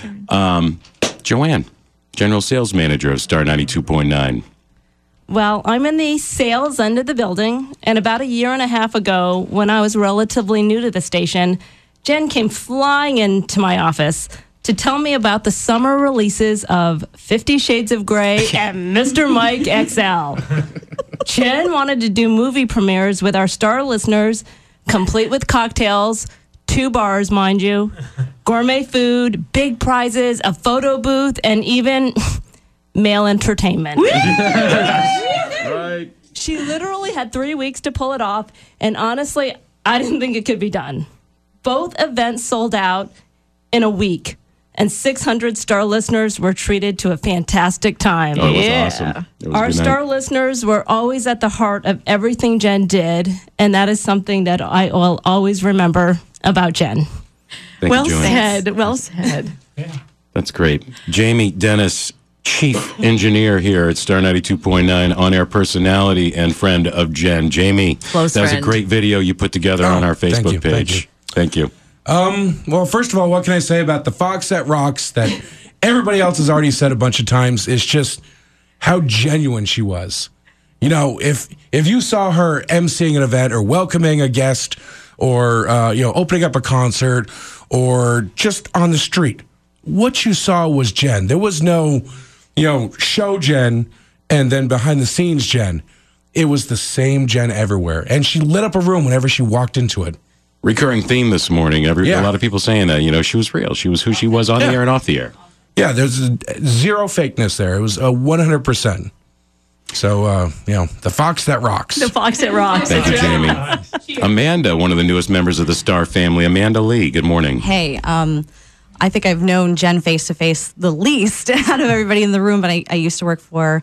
Joanne, General Sales Manager of Star 92.9. Well, I'm in the sales end of the building, and about a year and a half ago, when I was relatively new to the station, Jen came flying into my office to tell me about the summer releases of 50 Shades of Grey and Mr. Mike XL. Jen wanted to do movie premieres with our Star listeners, complete with cocktails, 2 bars, mind you, gourmet food, big prizes, a photo booth, and even male entertainment. Right. She literally had 3 weeks to pull it off, and honestly, I didn't think it could be done. Both events sold out in a week, and 600 Star listeners were treated to a fantastic time. Oh, it was awesome. It was Our good Star night. listeners were always at the heart of everything Jen did, and that is something that I will always remember about Jen. Thank Well you, Joanne. said. Well said. That's great. Jamie Dennis, Chief Engineer here at Star 92.9, on-air personality and friend of Jen. Jamie, Close that was a friend. great video you put together on our thank Facebook you, thank page. Thank you. Well, first of all, what can I say about the Fox that rocks that everybody else has already said a bunch of times is just how genuine she was. If you saw her emceeing an event or welcoming a guest or, opening up a concert or just on the street, what you saw was Jen. There was no, show Jen and then behind the scenes Jen. It was the same Jen everywhere. And she lit up a room whenever she walked into it. Recurring theme this morning. A lot of people saying that, she was real. She was who she was on the air and off the air. Yeah, there's zero fakeness there. It was 100%. So, the Fox that rocks. The Fox that rocks. Thank you, Jamie. Amanda, one of the newest members of the Star family. Amanda Lee, good morning. Hey, I think I've known Jen face to face the least out of everybody in the room, but I used to work for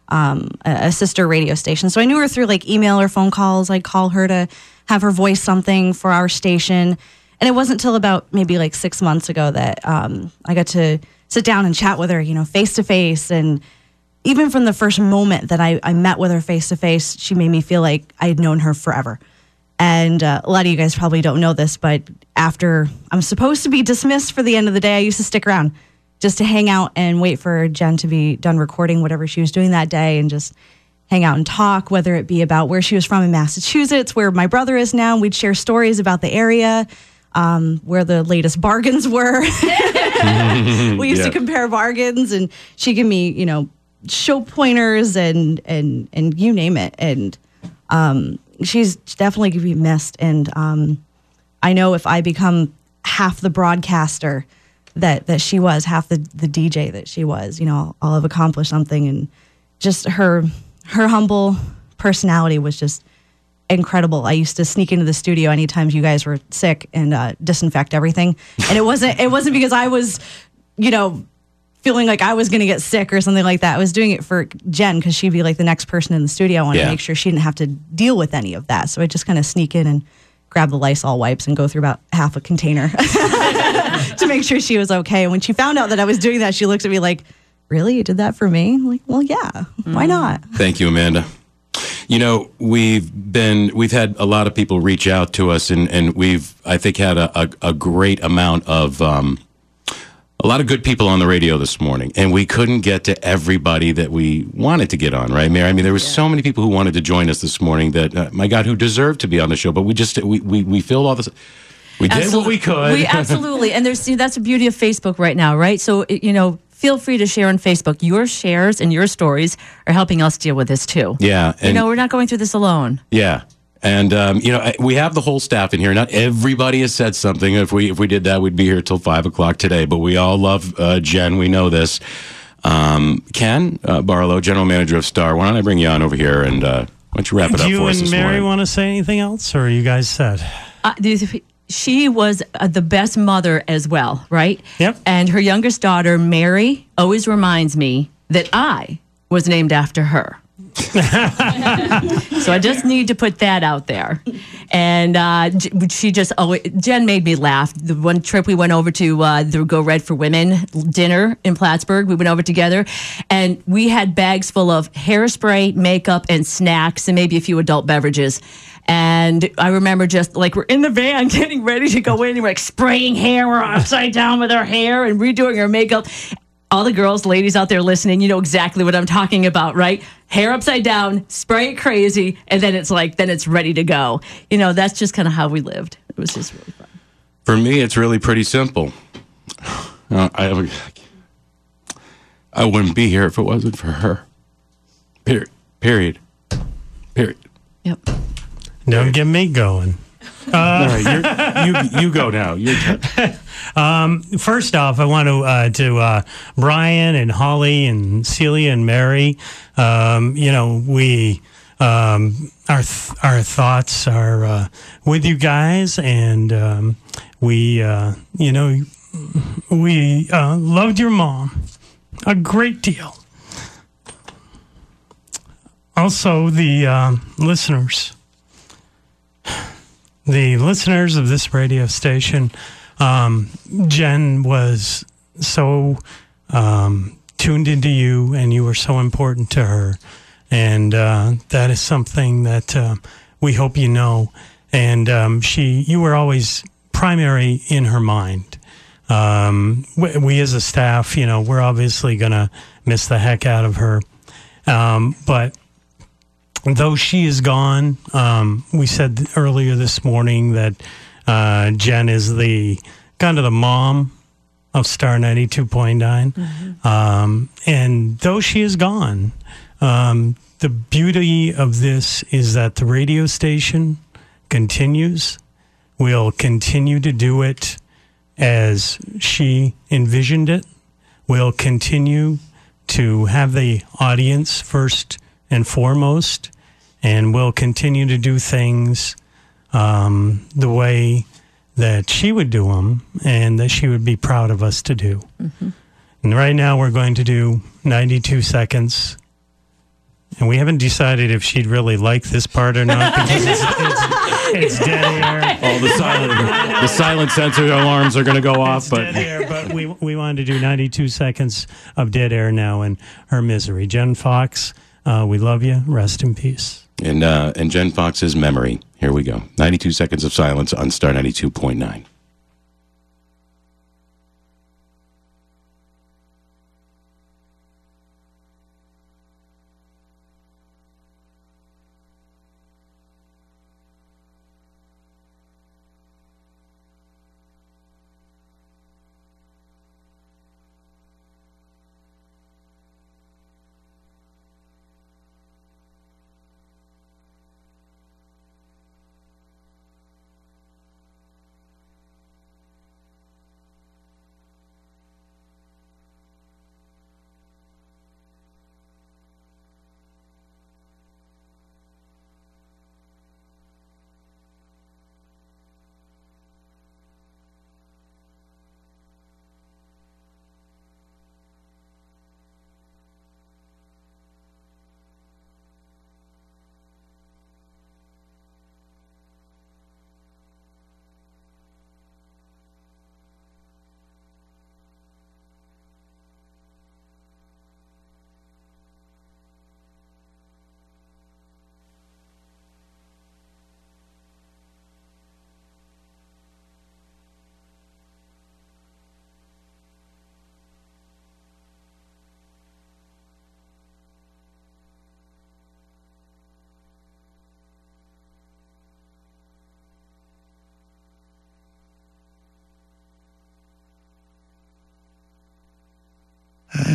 a sister radio station. So I knew her through like email or phone calls. I'd call her to have her voice something for our station. And it wasn't until about maybe like 6 months ago that I got to sit down and chat with her, face to face. And even from the first moment that I met with her face to face, she made me feel like I had known her forever. And a lot of you guys probably don't know this, but after I'm supposed to be dismissed for the end of the day, I used to stick around just to hang out and wait for Jen to be done recording whatever she was doing that day and just hang out and talk, whether it be about where she was from in Massachusetts, where my brother is now. We'd share stories about the area, where the latest bargains were. We used to compare bargains, and she'd give me, you know, show pointers and you name it. And she's definitely going to be missed. And I know if I become half the broadcaster that she was, half the DJ that she was, you know, I'll have accomplished something. And just her humble personality was just incredible. I used to sneak into the studio anytime you guys were sick and disinfect everything. And it wasn't because I was, you know, feeling like I was going to get sick or something like that. I was doing it for Jen because she'd be like the next person in the studio. I wanted to make sure she didn't have to deal with any of that. So I just kind of sneak in and grab the Lysol wipes and go through about half a container to make sure she was okay. And when she found out that I was doing that, she looked at me like, "Really? You did that for me?" I'm like, well, yeah, why not? Thank you, Amanda. You know, we've had a lot of people reach out to us, and we've, I think, had a great amount of, a lot of good people on the radio this morning, and we couldn't get to everybody that we wanted to get on, right, Mary? I mean, there was so many people who wanted to join us this morning that, my God, who deserved to be on the show, but we filled all this. We did what we could. We absolutely, and that's the beauty of Facebook right now, right? So, you know, feel free to share on Facebook. Your shares and your stories are helping us deal with this too. Yeah. And, you know, we're not going through this alone. Yeah. And, you know, we have the whole staff in here. Not everybody has said something. If we did that, we'd be here till 5 o'clock today. But we all love Jen. We know this. Ken Barlow, General Manager of Star, why don't I bring you on over here and why don't you wrap it up for us this morning? Do you and Mary want to say anything else, or are you guys set? She was the best mother as well, right? Yep. And her youngest daughter, Mary, always reminds me that I was named after her. So I just need to put that out there. And she just Jen made me laugh. The one trip we went over to the Go Red for Women dinner in Plattsburgh, we went over together, and we had bags full of hairspray, makeup, and snacks, and maybe a few adult beverages. And I remember just like we're in the van getting ready to go in, and we're like spraying hair, we're upside down with our hair and redoing our makeup. All the girls, ladies out there listening, you know exactly what I'm talking about, right? Hair upside down, spray it crazy, and then it's ready to go. You know, that's just kind of how we lived. It was just really fun. For me, it's really pretty simple. I wouldn't be here if it wasn't for her. Period. Yep. Don't get me going. All right, you go now. Your turn. First off, I want to Brian and Holly and Celia and Mary. You know, we our thoughts are with you guys, and we you know, we loved your mom a great deal. Also, the listeners. The listeners of this radio station, Jen was so tuned into you, and you were so important to her. And that is something that we hope you know. And you were always primary in her mind. We as a staff, you know, we're obviously going to miss the heck out of her. But though she is gone, we said earlier this morning that Jen is the kind of the mom of Star 92.9. Mm-hmm. And though she is gone, the beauty of this is that the radio station continues. We'll continue to do it as she envisioned it. We'll continue to have the audience first and foremost, and we'll continue to do things the way that she would do them and that she would be proud of us to do. Mm-hmm. And right now we're going to do 92 seconds. And we haven't decided if she'd really like this part or not because it's dead air. Oh, the silent sensor alarms are going to go off. Dead air, but we wanted to do 92 seconds of dead air now in her misery. Jen Fox, we love you. Rest in peace. And Jen Fox's memory. Here we go. 92 seconds of silence on Star 92.9.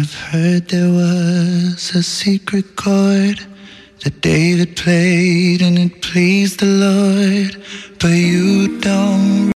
I've heard there was a secret chord that David played and it pleased the Lord, but you don't